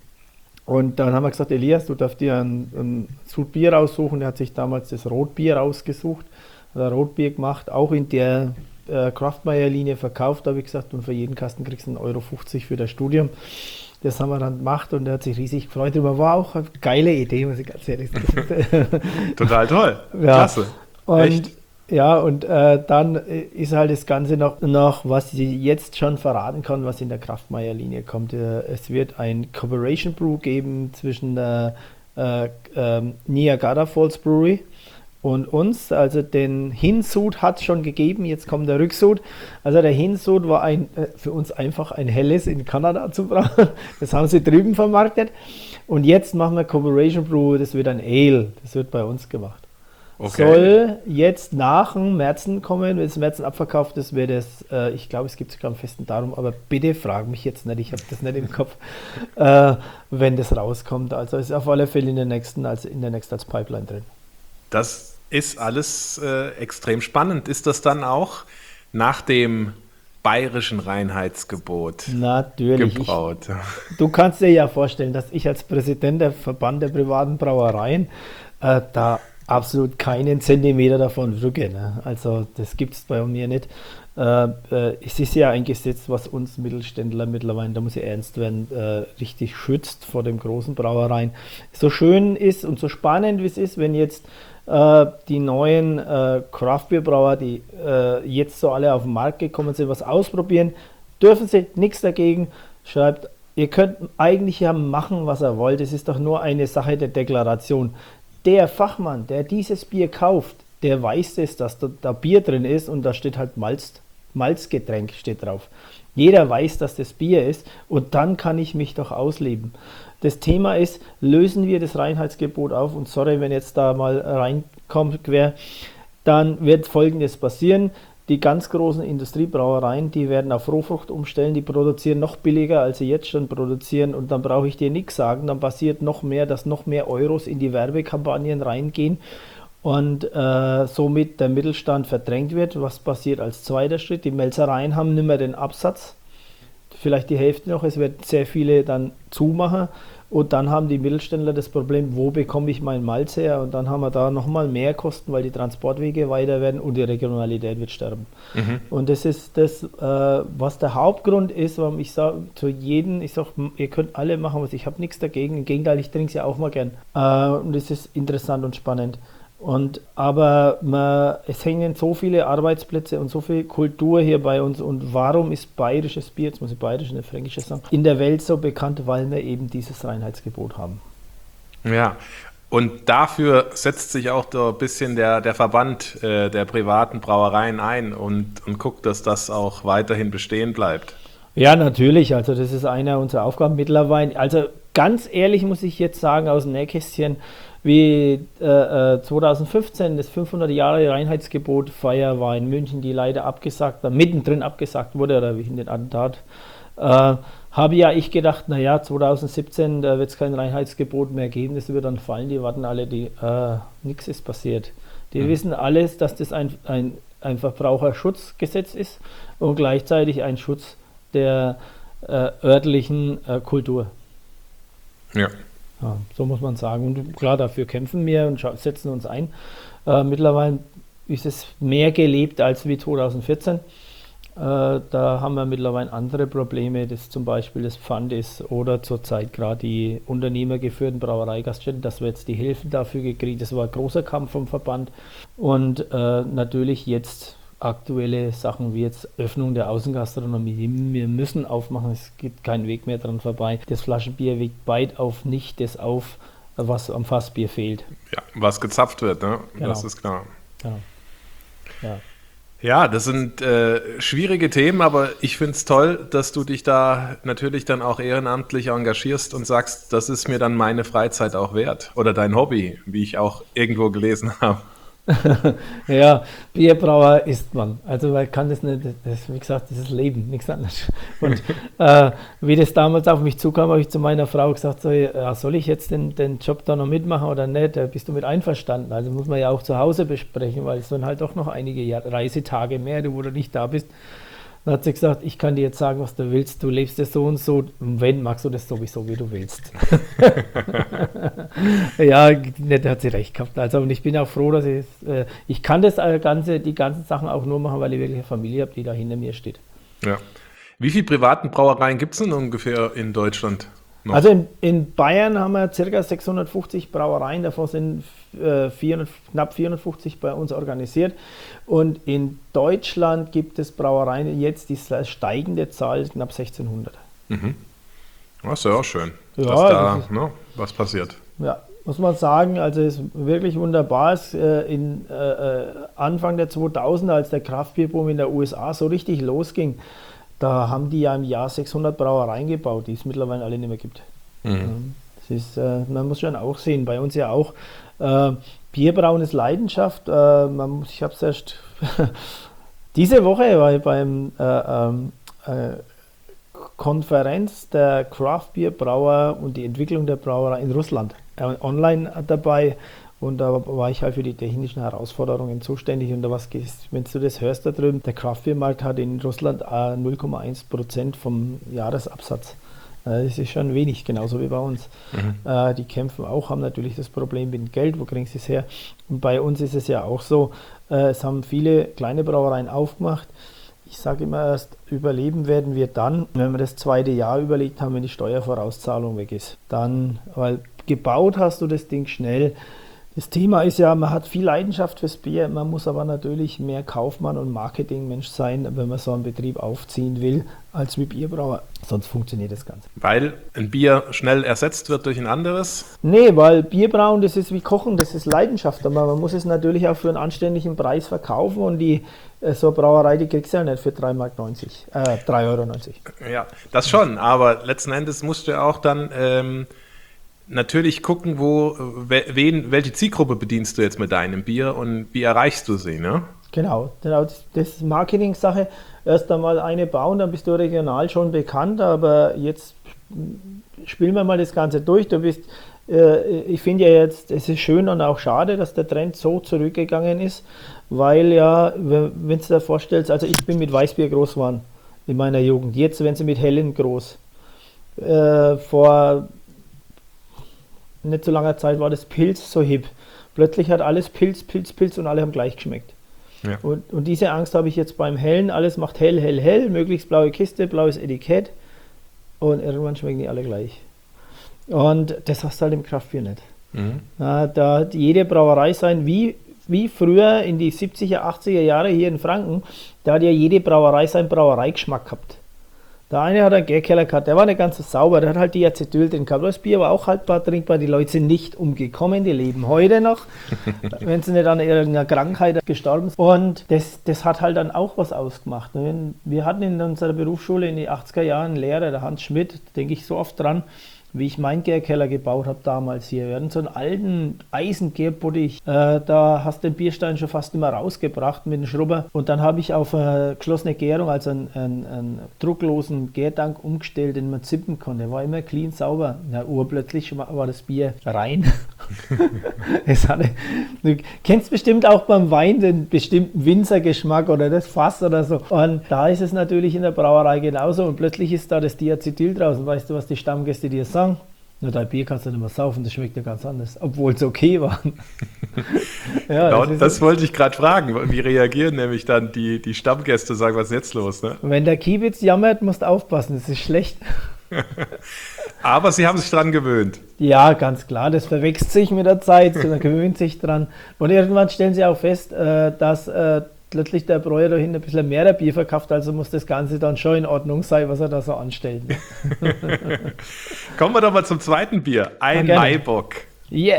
S2: Und dann haben wir gesagt, Elias, du darfst dir ein, ein Sudbier raussuchen. Der hat sich damals das Rotbier rausgesucht. Hat Rotbier gemacht, auch in der äh, Kraftmeier-Linie verkauft, habe ich gesagt, und für jeden Kasten kriegst du einen Euro fünfzig für das Studium. Das haben wir dann gemacht und er hat sich riesig gefreut. Darüber war auch eine geile Idee, muss ich ganz ehrlich sagen.
S3: Total toll,
S2: ja.
S3: Klasse.
S2: Und,
S3: echt.
S2: Ja, und äh, dann ist halt das Ganze noch, noch, was ich jetzt schon verraten kann, was in der Kraftmeier-Linie kommt. Äh, es wird ein Cooperation Brew geben zwischen der äh, äh, Niagara Falls Brewery und uns, also den Hinsud hat es schon gegeben, jetzt kommt der Rücksud. Also der Hinsud war ein, äh, für uns einfach ein helles in Kanada zu brauen. Das haben sie drüben vermarktet. Und jetzt machen wir Cooperation Brew, das wird ein Ale, das wird bei uns gemacht. Okay. Soll jetzt nach dem Märzen kommen, wenn es Märzen abverkauft ist, wird es, äh, ich glaube, es gibt sogar einen festen Datum, aber bitte frag mich jetzt nicht, ich habe das nicht im Kopf, äh, wenn das rauskommt. Also ist auf alle Fälle in der nächsten, also in der nächsten als Pipeline drin.
S3: Das ist alles äh, extrem spannend. Ist das dann auch nach dem bayerischen Reinheitsgebot
S2: Natürlich.
S3: gebraut?
S2: Ich, du kannst dir ja vorstellen, dass ich als Präsident der Verband der privaten Brauereien äh, da absolut keinen Zentimeter davon drücke. Ne? Also das gibt es bei mir nicht. Äh, äh, es ist ja ein Gesetz, was uns Mittelständler mittlerweile, da muss ich ernst werden, äh, richtig schützt vor den großen Brauereien. So schön ist und so spannend wie es ist, wenn jetzt äh, die neuen äh, Craft-Bier-Brauer, die äh, jetzt so alle auf den Markt gekommen sind, was ausprobieren, dürfen sie, nichts dagegen. Schreibt, ihr könnt eigentlich ja machen, was ihr wollt. Es ist doch nur eine Sache der Deklaration. Der Fachmann, der dieses Bier kauft, der weiß es, dass da, da Bier drin ist und da steht halt Malz, Malzgetränk steht drauf. Jeder weiß, dass das Bier ist und dann kann ich mich doch ausleben. Das Thema ist, lösen wir das Reinheitsgebot auf und sorry, wenn jetzt da mal reinkommt quer, dann wird Folgendes passieren. Die ganz großen Industriebrauereien, die werden auf Rohfrucht umstellen, die produzieren noch billiger, als sie jetzt schon produzieren und dann brauche ich dir nichts sagen, dann passiert noch mehr, dass noch mehr Euros in die Werbekampagnen reingehen und äh, somit der Mittelstand verdrängt wird. Was passiert als zweiter Schritt? Die Melzereien haben nicht mehr den Absatz, vielleicht die Hälfte noch, es wird sehr viele dann zumachen. Und dann haben die Mittelständler das Problem, wo bekomme ich mein Malz her? Und dann haben wir da nochmal mehr Kosten, weil die Transportwege weiter werden und die Regionalität wird sterben. Mhm. Und das ist das, äh, was der Hauptgrund ist, warum ich sage zu jedem, ich sage, ihr könnt alle machen, was ich habe nichts dagegen. Im Gegenteil, ich trinke es ja auch mal gern. Äh, und das ist interessant und spannend. Und, aber man, es hängen so viele Arbeitsplätze und so viel Kultur hier bei uns. Und warum ist bayerisches Bier, jetzt muss ich bayerisch und nicht fränkisch sagen, in der Welt so bekannt, weil wir eben dieses Reinheitsgebot haben.
S3: Ja, und dafür setzt sich auch so ein bisschen der, der Verband äh, der privaten Brauereien ein und, und guckt, dass das auch weiterhin bestehen bleibt.
S2: Ja, natürlich. Also das ist eine unserer Aufgaben mittlerweile. Also ganz ehrlich muss ich jetzt sagen, aus dem Nähkästchen, wie äh, zwanzig fünfzehn das fünfhundert Jahre Reinheitsgebot Feier war in München, die leider abgesagt, war, mittendrin abgesagt wurde, oder wie in den Attentat, äh, habe ja ich gedacht, naja, zwanzig siebzehn, da wird es kein Reinheitsgebot mehr geben, das wird dann fallen, die warten alle, die, äh, nichts ist passiert. Die mhm. wissen alles, dass das ein, ein, ein Verbraucherschutzgesetz ist und gleichzeitig ein Schutz der äh, örtlichen äh, Kultur.
S3: Ja.
S2: Ja, so muss man sagen. Und klar, dafür kämpfen wir und setzen uns ein. Äh, mittlerweile ist es mehr gelebt als wie zwanzig vierzehn. Äh, da haben wir mittlerweile andere Probleme, das zum Beispiel das Pfand ist oder zurzeit gerade die unternehmergeführten Brauereigaststätten, dass wir jetzt die Hilfen dafür gekriegt. Das war ein großer Kampf vom Verband. Und äh, natürlich jetzt aktuelle Sachen wie jetzt Öffnung der Außengastronomie. Wir müssen aufmachen, es gibt keinen Weg mehr dran vorbei. Das Flaschenbier wiegt weit auf nicht das auf, was am Fassbier fehlt.
S3: Ja, was gezapft wird, ne?
S2: Genau.
S3: Das ist klar.
S2: Genau. Ja.
S3: Ja, das sind äh, schwierige Themen, aber ich finde es toll, dass du dich da natürlich dann auch ehrenamtlich engagierst und sagst, das ist mir dann meine Freizeit auch wert oder dein Hobby, wie ich auch irgendwo gelesen habe.
S2: Ja, Bierbrauer ist man. Also man kann das nicht, das, wie gesagt, das ist Leben, nichts anderes. Und äh, wie das damals auf mich zukam, habe ich zu meiner Frau gesagt, so, ja, soll ich jetzt den, den Job da noch mitmachen oder nicht? Da bist du mit einverstanden? Also muss man ja auch zu Hause besprechen, weil es sind halt doch noch einige Jahr, Reisetage mehr, wo du nicht da bist. Dann hat sie gesagt, ich kann dir jetzt sagen, was du willst, du lebst das so und so, und wenn, magst du das sowieso, wie du willst. Ja, da hat sie recht gehabt. Also, und ich bin auch froh, dass ich, äh, ich kann das äh, ganze, die ganzen Sachen auch nur machen, weil ich wirklich eine Familie habe, die da hinter mir steht. Ja.
S3: Wie viele privaten Brauereien gibt es denn ungefähr in Deutschland noch?
S2: Also in, in Bayern haben wir ca. sechshundertfünfzig Brauereien, davon sind äh, vierhundert, knapp vierhundert bei uns organisiert. Und in Deutschland gibt es Brauereien, jetzt die steigende Zahl, knapp sechzehnhundert.
S3: Mhm. Das ist ja auch schön,
S2: ja,
S3: dass da ist, ne, was passiert.
S2: Ja, muss man sagen, also es ist wirklich wunderbar. Es, äh, in äh, Anfang der zweitausender, als der Craft-Bier-Boom in der U S A so richtig losging, da haben die ja im Jahr sechshundert Brauereien gebaut, die es mittlerweile alle nicht mehr gibt. Mhm. Das ist, äh, man muss schon auch sehen, bei uns ja auch, äh, Bierbrauen ist Leidenschaft. Äh, man muss, ich habe es erst diese Woche war ich beim äh, äh, Konferenz der Craft-Bier-Brauer und die Entwicklung der Brauerei in Russland äh, online dabei. Und da war ich halt für die technischen Herausforderungen zuständig. Und da was, wenn du das hörst da drüben, der Craft-Bier-Markt hat in Russland null Komma eins Prozent vom Jahresabsatz. Das ist schon wenig, genauso wie bei uns. Mhm. Äh, die kämpfen auch, haben natürlich das Problem mit dem Geld, wo kriegen sie es her? Und bei uns ist es ja auch so, äh, es haben viele kleine Brauereien aufgemacht. Ich sage immer erst, überleben werden wir dann, wenn wir das zweite Jahr überlegt haben, wenn die Steuervorauszahlung weg ist. Dann, weil gebaut hast du das Ding schnell. Das Thema ist ja, man hat viel Leidenschaft fürs Bier, man muss aber natürlich mehr Kaufmann und Marketingmensch sein, wenn man so einen Betrieb aufziehen will, als wie Bierbrauer. Sonst funktioniert das Ganze.
S3: Weil ein Bier schnell ersetzt wird durch ein anderes?
S2: Nee, weil Bierbrauen, das ist wie Kochen, das ist Leidenschaft. Aber man muss es natürlich auch für einen anständigen Preis verkaufen und die so eine Brauerei, die kriegst du ja nicht für drei Mark neunzig, äh, drei Euro neunzig.
S3: Ja, das schon, aber letzten Endes musst du ja auch dann ähm, natürlich gucken, wo, wen, welche Zielgruppe bedienst du jetzt mit deinem Bier und wie erreichst du sie, ne?
S2: Genau, das ist Marketing-Sache. Erst einmal eine bauen, dann bist du regional schon bekannt, aber jetzt spielen wir mal das Ganze durch. Du bist, äh, ich finde ja jetzt, es ist schön und auch schade, dass der Trend so zurückgegangen ist, weil ja, wenn du dir vorstellst, also ich bin mit Weißbier groß geworden in meiner Jugend, jetzt werden sie mit Hellen groß. Äh, vor nicht so langer Zeit war das Pilz so hip. Plötzlich hat alles Pilz, Pilz, Pilz und alle haben gleich geschmeckt. Ja. Und, und diese Angst habe ich jetzt beim Hellen. Alles macht hell, hell, hell, möglichst blaue Kiste, blaues Etikett und irgendwann schmecken die alle gleich. Und das hast du halt im Kraftbier nicht. Mhm. Äh, da hat jede Brauerei sein, wie, wie früher in die siebziger, achtziger Jahre hier in Franken, da hat ja jede Brauerei seinen Brauereigeschmack gehabt. Der eine hat einen Gärkeller gehabt, der war nicht ganz so sauber, der hat halt Diacetyl drin gehabt. Das Bier war auch haltbar trinkbar, die Leute sind nicht umgekommen, die leben heute noch, wenn sie nicht an irgendeiner Krankheit gestorben sind. Und das, das hat halt dann auch was ausgemacht. Wir hatten in unserer Berufsschule in den achtziger Jahren einen Lehrer, der Hans Schmidt, da denke ich so oft dran, wie ich meinen Gärkeller gebaut habe damals hier. Wir hatten so einen alten Eisengärbottich, äh, da hast du den Bierstein schon fast immer rausgebracht mit dem Schrubber und dann habe ich auf eine geschlossene Gärung, also einen, einen, einen drucklosen Gärtank umgestellt, den man zippen konnte. Der war immer clean, sauber. Na, urplötzlich war das Bier rein. Es hatte, du kennst bestimmt auch beim Wein den bestimmten Winzergeschmack oder das Fass oder so. Und da ist es natürlich in der Brauerei genauso und plötzlich ist da das Diacetyl draußen. Weißt du, was die Stammgäste dir sagen? Na, dein Bier kannst du nicht mehr saufen, das schmeckt ja ganz anders, obwohl es okay war. Ja,
S3: genau,
S2: das,
S3: das wollte ich gerade fragen. Wie reagieren nämlich dann die, die Stammgäste, sagen, was ist jetzt los? Ne?
S2: Wenn der Kiebitz jammert, musst du aufpassen, das ist schlecht.
S3: Aber sie haben sich dran gewöhnt.
S2: Ja, ganz klar, das verwechselt sich mit der Zeit, man gewöhnt sich dran. Und irgendwann stellen sie auch fest, dass plötzlich der Bräuer da hinten ein bisschen mehr Bier verkauft, also muss das Ganze dann schon in Ordnung sein, was er da so anstellt.
S3: Kommen wir doch mal zum zweiten Bier, ein
S2: ja,
S3: Maibock.
S2: Yeah.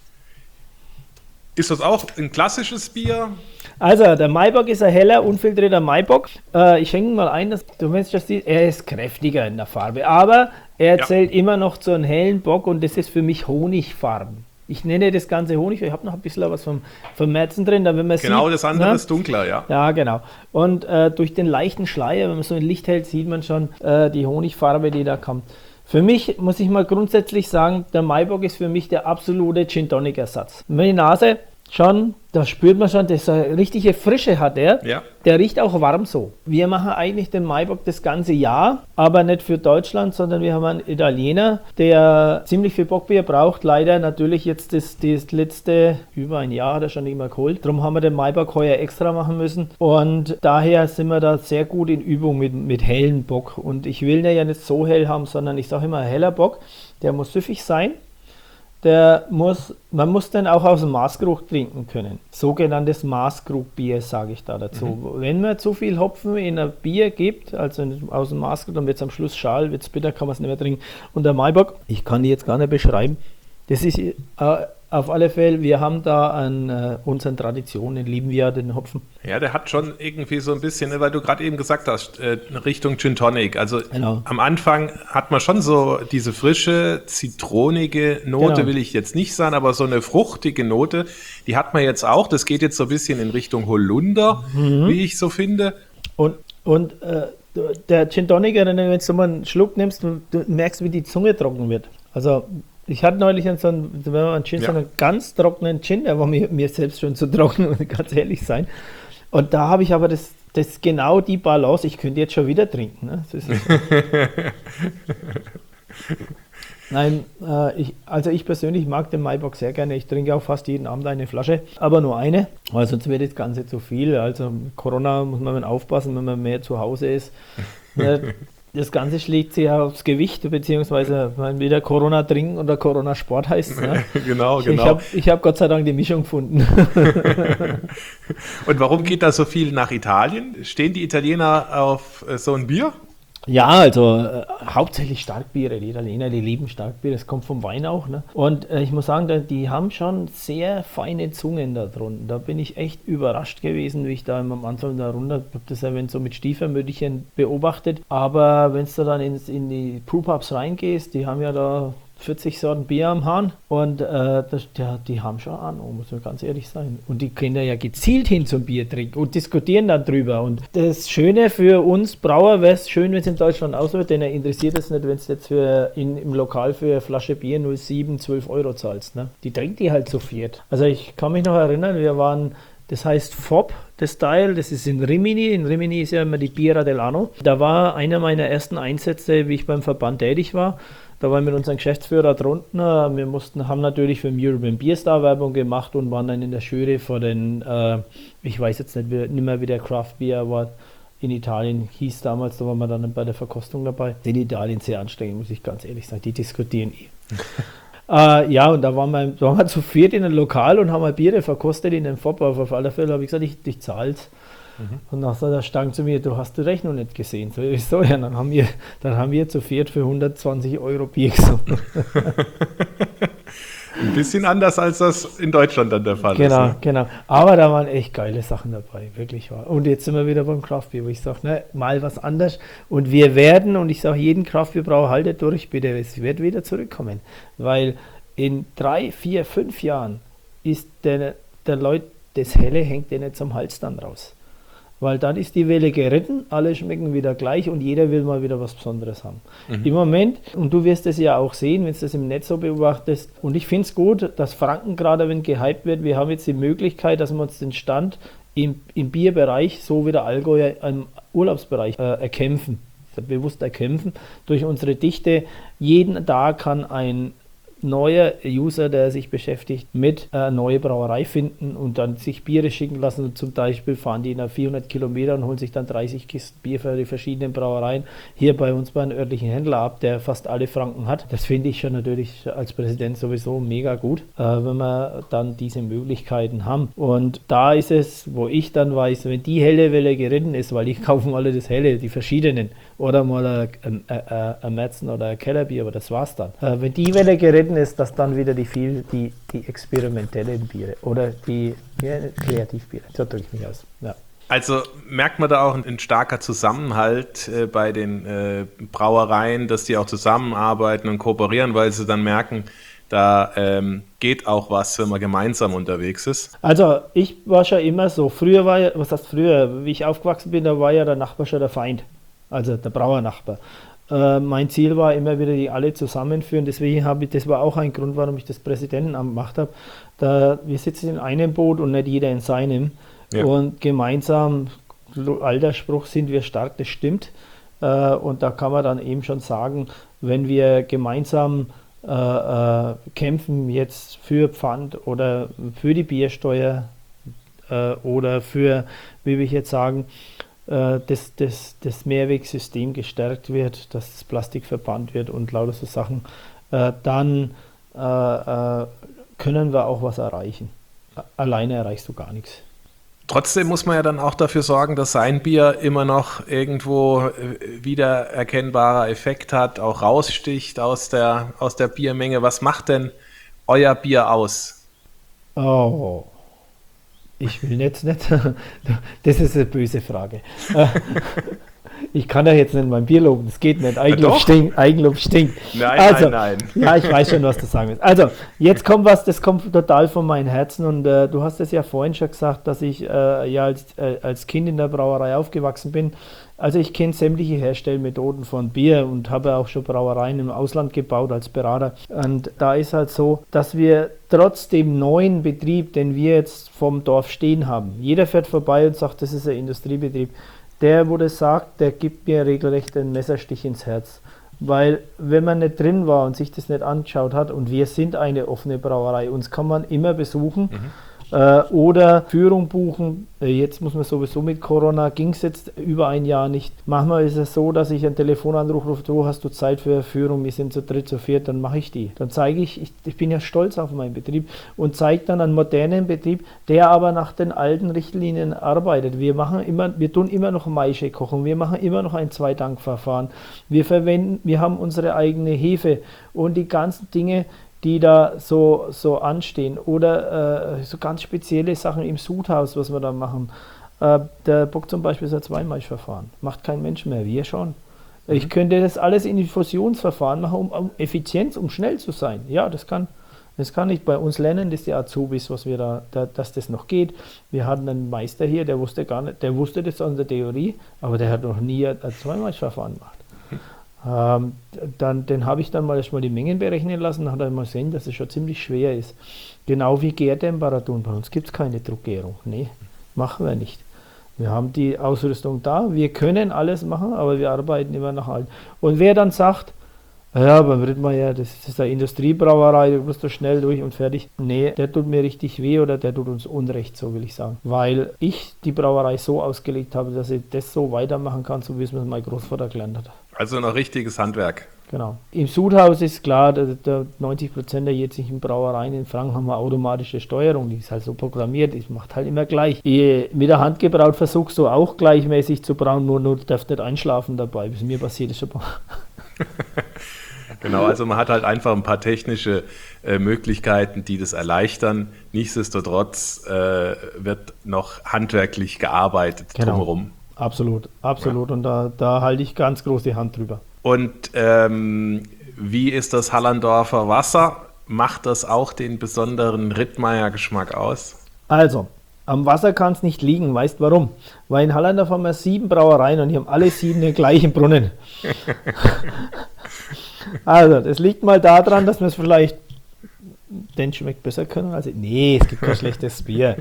S3: Ist das auch ein klassisches Bier?
S2: Also, der Maibock ist ein heller, unfiltrierter Maibock. Äh, ich schenke mal ein, dass, du weißt, dass die, er ist kräftiger in der Farbe, aber er
S3: ja.
S2: zählt immer noch zu einem hellen Bock und das ist für mich Honigfarben. Ich nenne das Ganze Honig, ich habe noch ein bisschen was vom, vom Märzen drin. Da, wenn man
S3: genau,
S2: sieht,
S3: das andere
S2: ne?
S3: ist dunkler, ja.
S2: Ja, genau. Und äh, durch den leichten Schleier, wenn man so ein Licht hält, sieht man schon äh, die Honigfarbe, die da kommt. Für mich muss ich mal grundsätzlich sagen, der Maibock ist für mich der absolute Gin-Tonic-Ersatz. Meine Nase schon, da spürt man schon, dass er eine richtige Frische hat er.
S3: Ja.
S2: Der riecht auch warm so. Wir machen eigentlich den Maibock das ganze Jahr, aber nicht für Deutschland, sondern wir haben einen Italiener, der ziemlich viel Bockbier braucht. Leider natürlich jetzt das, das letzte, über ein Jahr hat er schon nicht mehr geholt. Darum haben wir den Maibock heuer extra machen müssen. Und daher sind wir da sehr gut in Übung mit, mit hellen Bock. Und ich will den ja nicht so hell haben, sondern ich sage immer, heller Bock, der muss süffig sein. Der muss, man muss dann auch aus dem Maßkrug trinken können. Sogenanntes Maßkrugbier sage ich da dazu. Mhm. Wenn man zu viel Hopfen in ein Bier gibt, also aus dem Maßkrug, dann wird es am Schluss schal, wird es bitter, kann man es nicht mehr trinken. Und der Maibock, ich kann die jetzt gar nicht beschreiben, das ist äh, auf alle Fälle, wir haben da an äh, unseren Traditionen, lieben wir ja den Hopfen.
S3: Ja, der hat schon irgendwie so ein bisschen, weil du gerade eben gesagt hast, äh, Richtung Gin Tonic. Also genau. Am Anfang hat man schon so diese frische, zitronige Note, genau. Will ich jetzt nicht sagen, aber so eine fruchtige Note, die hat man jetzt auch. Das geht jetzt so ein bisschen in Richtung Holunder, mhm. wie ich so finde.
S2: Und, und äh, der Gin Tonic, wenn du mal einen Schluck nimmst, du, du merkst, wie die Zunge trocken wird. Also ich hatte neulich so einen, wenn man einen Gin, ja. so einen ganz trockenen Gin, der war mir, mir selbst schon zu trocken, muss ich ganz ehrlich sein. Und da habe ich aber das, das genau die Balance, ich könnte jetzt schon wieder trinken. Ne? Das ist Nein, äh, ich, also ich persönlich mag den Maibock sehr gerne. Ich trinke auch fast jeden Abend eine Flasche, aber nur eine, weil sonst wird das Ganze zu viel. Also mit Corona muss man aufpassen, wenn man mehr zu Hause ist. Das Ganze schlägt sich aufs Gewicht, beziehungsweise wieder Corona trinken oder Corona Sport heißt es. Ne?
S3: Genau,
S2: ich,
S3: genau.
S2: Ich habe ich hab Gott sei Dank die Mischung gefunden.
S3: Und warum geht da so viel nach Italien? Stehen die Italiener auf äh, so ein Bier?
S2: Ja, also äh, hauptsächlich Starkbiere. Die Italiener, die lieben Starkbier, das kommt vom Wein auch. Ne? Und äh, ich muss sagen, die haben schon sehr feine Zungen da drunten. Da bin ich echt überrascht gewesen, wie ich da am Anfang da runter, ich habe das ja wenn so mit Stiefermütterchen beobachtet. Aber wenn du dann ins, in die Brewpubs reingehst, die haben ja da vierzig Sorten Bier am Hahn und äh, das, ja, die haben schon Ahnung, muss man ganz ehrlich sein. Und die gehen ja gezielt hin zum Bier trinken und diskutieren dann drüber. Und das Schöne für uns Brauer wäre es schön, wenn es in Deutschland auch so wird, denn er interessiert es nicht, wenn es jetzt für in, im Lokal für eine Flasche Bier null Komma sieben, zwölf Euro zahlst. Ne? Die trinkt die halt so viert. Also ich kann mich noch erinnern, wir waren, das heißt F O B, das Style, das ist in Rimini. In Rimini ist ja immer die Birra dell'Anno. Da war einer meiner ersten Einsätze, wie ich beim Verband tätig war. Da waren wir mit unserem Geschäftsführer drunten. Wir mussten, haben natürlich für den European Beer Star Werbung gemacht und waren dann in der Jury vor den, äh, ich weiß jetzt nicht, nicht mehr wie der Craft Beer Award in Italien hieß damals, da waren wir dann bei der Verkostung dabei. In Italien sehr anstrengend, muss ich ganz ehrlich sagen, die diskutieren eh. Äh, ja, und da waren wir, da waren wir zu viert in einem Lokal und haben Biere verkostet in den F O P. Auf alle Fälle habe ich gesagt, ich, ich zahle es. Mhm. Und nachher der Stank zu mir, du hast die Rechnung nicht gesehen. So, ich so, ja, dann haben wir, dann haben wir zu viert für hundertzwanzig Euro Bier gesoffen.
S3: Ein bisschen anders, als das in Deutschland dann der Fall
S2: genau,
S3: ist.
S2: Genau, genau. Aber da waren echt geile Sachen dabei, wirklich wahr. Und jetzt sind wir wieder beim Kraftbier, wo ich sage, ne, mal was anderes. Und wir werden, und ich sage jeden Kraftbierbrauer, haltet durch, bitte, es wird wieder zurückkommen. Weil in drei, vier, fünf Jahren ist der, der Leute, das Helle hängt dir nicht zum Hals dann raus. Weil dann ist die Welle geritten, alle schmecken wieder gleich und jeder will mal wieder was Besonderes haben. Mhm. Im Moment, und du wirst es ja auch sehen, wenn du das im Netz so beobachtest, und ich finde es gut, dass Franken gerade, wenn gehypt wird, wir haben jetzt die Möglichkeit, dass wir uns den Stand im, im Bierbereich, so wie der Allgäuer im Urlaubsbereich, äh, erkämpfen, bewusst erkämpfen, durch unsere Dichte. Jeden Tag kann ein neuer User, der sich beschäftigt, mit äh, neue Brauerei finden und dann sich Biere schicken lassen. Und zum Beispiel fahren die nach vierhundert Kilometern und holen sich dann dreißig Kisten Bier für die verschiedenen Brauereien hier bei uns bei einem örtlichen Händler ab, der fast alle Franken hat. Das finde ich schon natürlich als Präsident sowieso mega gut, äh, wenn wir dann diese Möglichkeiten haben. Und da ist es, wo ich dann weiß, wenn die helle Welle geritten ist, weil die kaufen alle das helle, die verschiedenen, oder mal ein, ein, ein, ein Metzen oder ein Kellerbier, aber das war's dann. Äh, wenn die Welle geritten ist, dass dann wieder die viel, die, die experimentellen Biere oder die ja, Kreativbiere, so drücke ich mich aus. Ja.
S3: Also merkt man da auch ein, ein starker Zusammenhalt äh, bei den äh, Brauereien, dass die auch zusammenarbeiten und kooperieren, weil sie dann merken, da ähm, geht auch was, wenn man gemeinsam unterwegs ist.
S2: Also ich war schon immer so, früher war ja, was heißt früher, wie ich aufgewachsen bin, da war ja der Nachbar schon der Feind, also der Brauernachbar. Äh, mein Ziel war immer wieder, die alle zusammenführen. Deswegen habe ich, das war auch ein Grund, warum ich das Präsidentenamt gemacht habe. Da, wir sitzen in einem Boot und nicht jeder in seinem. Ja. Und gemeinsam, alter Spruch, sind wir stark, das stimmt. Äh, und da kann man dann eben schon sagen, wenn wir gemeinsam äh, äh, kämpfen, jetzt für Pfand oder für die Biersteuer äh, oder für, wie will ich jetzt sagen, Dass das, das Mehrwegsystem gestärkt wird, dass das Plastik verbannt wird und lauter so Sachen, äh, dann äh, äh, können wir auch was erreichen. Alleine erreichst du gar nichts.
S3: Trotzdem muss man ja dann auch dafür sorgen, dass sein Bier immer noch irgendwo wiedererkennbarer Effekt hat, auch raussticht aus der, aus der Biermenge. Was macht denn euer Bier aus?
S2: Oh, ich will jetzt nicht, das ist eine böse Frage. Ich kann ja jetzt nicht mein Bier loben, das geht nicht. Eigenlob stinkt, Eigenlob stinkt.
S3: Nein,
S2: also,
S3: nein, nein.
S2: Ja, ich weiß schon, was du sagen willst. Also, jetzt kommt was, das kommt total von meinem Herzen und äh, du hast es ja vorhin schon gesagt, dass ich äh, ja als, äh, als Kind in der Brauerei aufgewachsen bin. Also ich kenne sämtliche Herstellmethoden von Bier und habe auch schon Brauereien im Ausland gebaut als Berater. Und da ist halt so, dass wir trotz dem neuen Betrieb, den wir jetzt vom Dorf stehen haben, jeder fährt vorbei und sagt, das ist ein Industriebetrieb. Der, wo das sagt, der gibt mir regelrecht einen Messerstich ins Herz. Weil wenn man nicht drin war und sich das nicht angeschaut hat, und wir sind eine offene Brauerei, uns kann man immer besuchen, mhm. äh, oder Führung buchen. Jetzt muss man sowieso mit Corona, ging es jetzt über ein Jahr nicht. Manchmal ist es so, dass ich einen Telefonanruf rufe, du hast du Zeit für eine Führung, wir sind zu dritt, zu viert, dann mache ich die. Dann zeige ich, ich, ich bin ja stolz auf meinen Betrieb und zeige dann einen modernen Betrieb, der aber nach den alten Richtlinien arbeitet. Wir machen immer, wir tun immer noch Maische kochen, wir machen immer noch ein Zweitankverfahren. Wir verwenden, wir haben unsere eigene Hefe und die ganzen Dinge, die da so, so anstehen. Oder äh, so ganz spezielle Sachen im Sudhaus, was wir da machen. Äh, der Bock zum Beispiel ist ein Zweimaischverfahren. Macht kein Mensch mehr, wir schon. Mhm. Ich könnte das alles in Infusionsverfahren machen, um, um Effizienz, um schnell zu sein. Ja, das kann, das kann ich bei uns lernen, dass die Azubis, was wir da, da, dass das noch geht. Wir hatten einen Meister hier, der wusste gar nicht, der wusste das an der Theorie, aber der hat noch nie ein Zweimaischverfahren gemacht. Ähm, dann, den habe ich dann mal erstmal die Mengen berechnen lassen, dann hat er mal gesehen, dass es schon ziemlich schwer ist. Genau wie Gärtemperaturen. Bei uns gibt es keine Druckgärung. Nee, machen wir nicht. Wir haben die Ausrüstung da, wir können alles machen, aber wir arbeiten immer nach allen. Und wer dann sagt, ja, beim Rittmeier, das ist eine Industriebrauerei, du musst da schnell durch und fertig. Nee, der tut mir richtig weh oder der tut uns Unrecht, so will ich sagen. Weil ich die Brauerei so ausgelegt habe, dass ich das so weitermachen kann, so wie es mir mein Großvater gelernt hat.
S3: Also noch richtiges Handwerk.
S2: Genau. Im Sudhaus ist klar, der, der neunzig Prozent der jetzigen Brauereien in Franken haben eine automatische Steuerung, die ist halt so programmiert, die macht halt immer gleich. Mit der Hand gebraut versuchst du auch gleichmäßig zu brauen, nur, nur du darfst nicht einschlafen dabei, bis mir passiert ist schon mal.
S3: Genau, also man hat halt einfach ein paar technische äh, Möglichkeiten, die das erleichtern. Nichtsdestotrotz äh, wird noch handwerklich gearbeitet
S2: genau.
S3: drumherum.
S2: Absolut, absolut. Ja. Und da, da halte ich ganz groß die Hand drüber.
S3: Und ähm, wie ist das Hallandorfer Wasser? Macht das auch den besonderen Rittmeier-Geschmack aus?
S2: Also, am Wasser kann es nicht liegen. Weißt warum? Weil in Hallandorf haben wir sieben Brauereien und die haben alle sieben den gleichen Brunnen. Also, das liegt mal daran, dass wir es vielleicht, den schmeckt besser können. Also, nee, es gibt kein schlechtes Bier.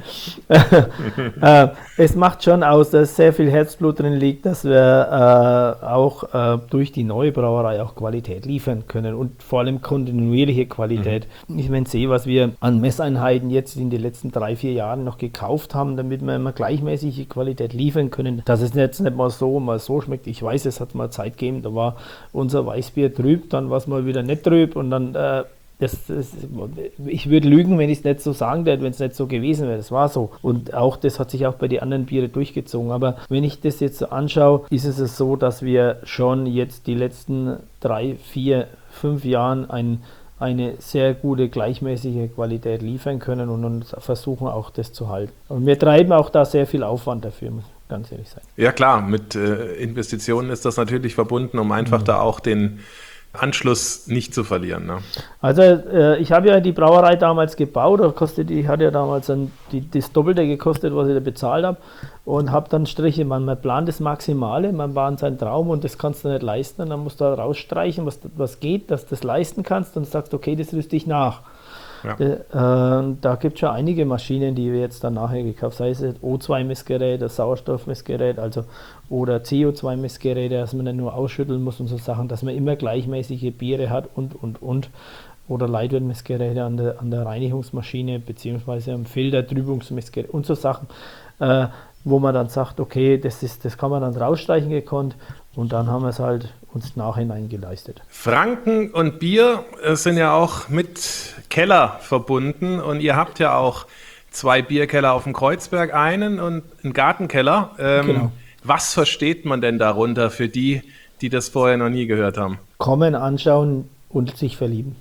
S2: äh, es macht schon aus, dass sehr viel Herzblut drin liegt, dass wir äh, auch äh, durch die neue Brauerei auch Qualität liefern können und vor allem kontinuierliche Qualität. Mhm. Ich meine, sehe, was wir an Messeinheiten jetzt in den letzten drei, vier Jahren noch gekauft haben, damit wir immer gleichmäßige Qualität liefern können. Dass es jetzt nicht mal so, mal so schmeckt. Ich weiß, es hat mal Zeit gegeben, da war unser Weißbier trüb, dann war es mal wieder nicht trüb und dann äh, Das, das, ich würde lügen, wenn ich es nicht so sagen würde, wenn es nicht so gewesen wäre. Das war so. Und auch das hat sich auch bei den anderen Biere durchgezogen. Aber wenn ich das jetzt so anschaue, ist es so, dass wir schon jetzt die letzten drei, vier, fünf Jahren ein, eine sehr gute, gleichmäßige Qualität liefern können und, und versuchen auch das zu halten. Und wir treiben auch da sehr viel Aufwand dafür, muss ich ganz ehrlich sein.
S3: Ja klar, mit äh, Investitionen ist das natürlich verbunden, um einfach mhm. da auch den Anschluss nicht zu verlieren. Ne?
S2: Also äh, ich habe ja die Brauerei damals gebaut, kostet, die hat ja damals ein, die, das Doppelte gekostet, was ich da bezahlt habe und habe dann Striche, man, man plant das Maximale, man bahnt seinen Traum und das kannst du nicht leisten und dann musst du da rausstreichen, was, was geht, dass du das leisten kannst und sagst, okay, das rüste ich nach. Ja. Da, äh, da gibt es schon einige Maschinen, die wir jetzt dann nachher gekauft haben, sei es O zwei Messgerät, das Sauerstoffmessgerät, also oder C O zwei Messgeräte, dass man nicht nur ausschütteln muss und so Sachen, dass man immer gleichmäßige Biere hat und, und, und. Oder Leitwertmessgeräte an der, an der Reinigungsmaschine, beziehungsweise am Filter, Trübungsmessgerät und so Sachen, äh, wo man dann sagt, okay, das, ist, das kann man dann rausstreichen gekonnt und dann haben wir es halt uns nachhinein geleistet.
S3: Franken und Bier sind ja auch mit Keller verbunden und ihr habt ja auch zwei Bierkeller auf dem Kreuzberg, einen und einen Gartenkeller. Ähm, genau. Was versteht man denn darunter für die, die das vorher noch nie gehört haben?
S2: Kommen, anschauen und sich verlieben.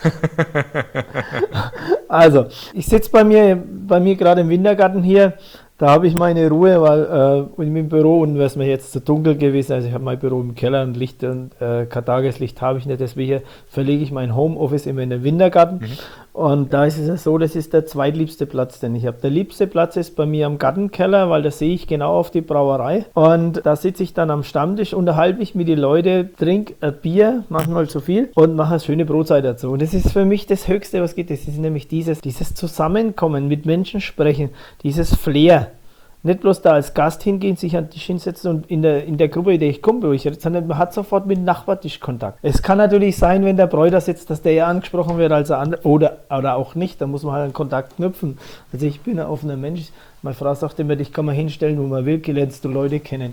S2: Also, ich sitze bei mir, bei mir gerade im Wintergarten hier. Da habe ich meine Ruhe, weil äh, im Büro und wäre es mir jetzt zu dunkel gewesen. Also ich habe mein Büro im Keller und Licht und äh, kein Tageslicht habe ich nicht. Deswegen verlege ich mein Homeoffice immer in den Wintergarten. Mhm. Und da ist es ja so, das ist der zweitliebste Platz, den ich habe. Der liebste Platz ist bei mir am Gartenkeller, weil da sehe ich genau auf die Brauerei. Und da sitze ich dann am Stammtisch, unterhalte mich mit den Leuten, trinke ein Bier, manchmal zu viel und mache eine schöne Brotzeit dazu. Und das ist für mich das Höchste, was geht. Das ist nämlich dieses, dieses Zusammenkommen, mit Menschen sprechen, dieses Flair. Nicht bloß da als Gast hingehen, sich an den Tisch hinsetzen und in der, in der Gruppe, in der ich komme, sondern man hat sofort mit dem Nachbartisch Kontakt. Es kann natürlich sein, wenn der Bräuter sitzt, dass der eher angesprochen wird als der andere, oder, oder auch nicht, da muss man halt einen Kontakt knüpfen. Also ich bin ein offener Mensch, meine Frau sagt immer, dich kann man hinstellen, wo man will, lernst du Leute kennen.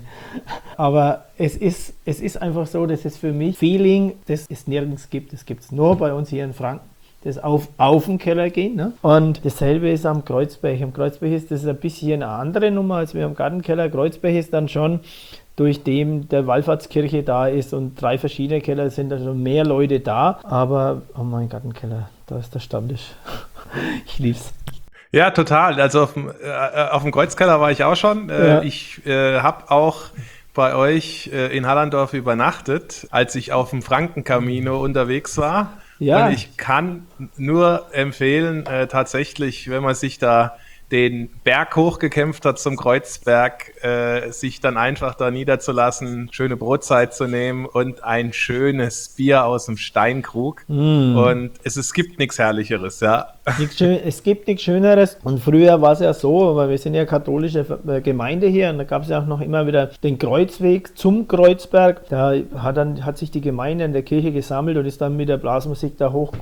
S2: Aber es ist, es ist einfach so, dass es für mich Feeling, das es nirgends gibt, das gibt es nur bei uns hier in Franken. Das auf, auf den Keller gehen. Ne? Und dasselbe ist am Kreuzberg. Am Kreuzberg ist das ein bisschen eine andere Nummer als wir am Gartenkeller. Kreuzberg ist dann schon, durch dem der Wallfahrtskirche da ist und drei verschiedene Keller, sind da schon mehr Leute da. Aber oh mein Gartenkeller, da ist der Stammtisch. Ich lieb's.
S3: Ja, total. Also auf dem, äh, auf dem Kreuzkeller war ich auch schon. Äh, ja. Ich äh, habe auch bei euch äh, in Hallandorf übernachtet, als ich auf dem Franken-Camino unterwegs war. Ja. Und ich kann nur empfehlen, äh, tatsächlich, wenn man sich da den Berg hochgekämpft hat zum Kreuzberg, äh, sich dann einfach da niederzulassen, schöne Brotzeit zu nehmen und ein schönes Bier aus dem Steinkrug. Mm. Und es, es gibt nichts Herrlicheres, ja.
S2: Schön, es gibt nichts Schöneres. Und früher war es ja so, weil wir sind ja katholische Gemeinde hier und da gab es ja auch noch immer wieder den Kreuzweg zum Kreuzberg. Da hat, dann, hat sich die Gemeinde in der Kirche gesammelt und ist dann mit der Blasmusik da hoch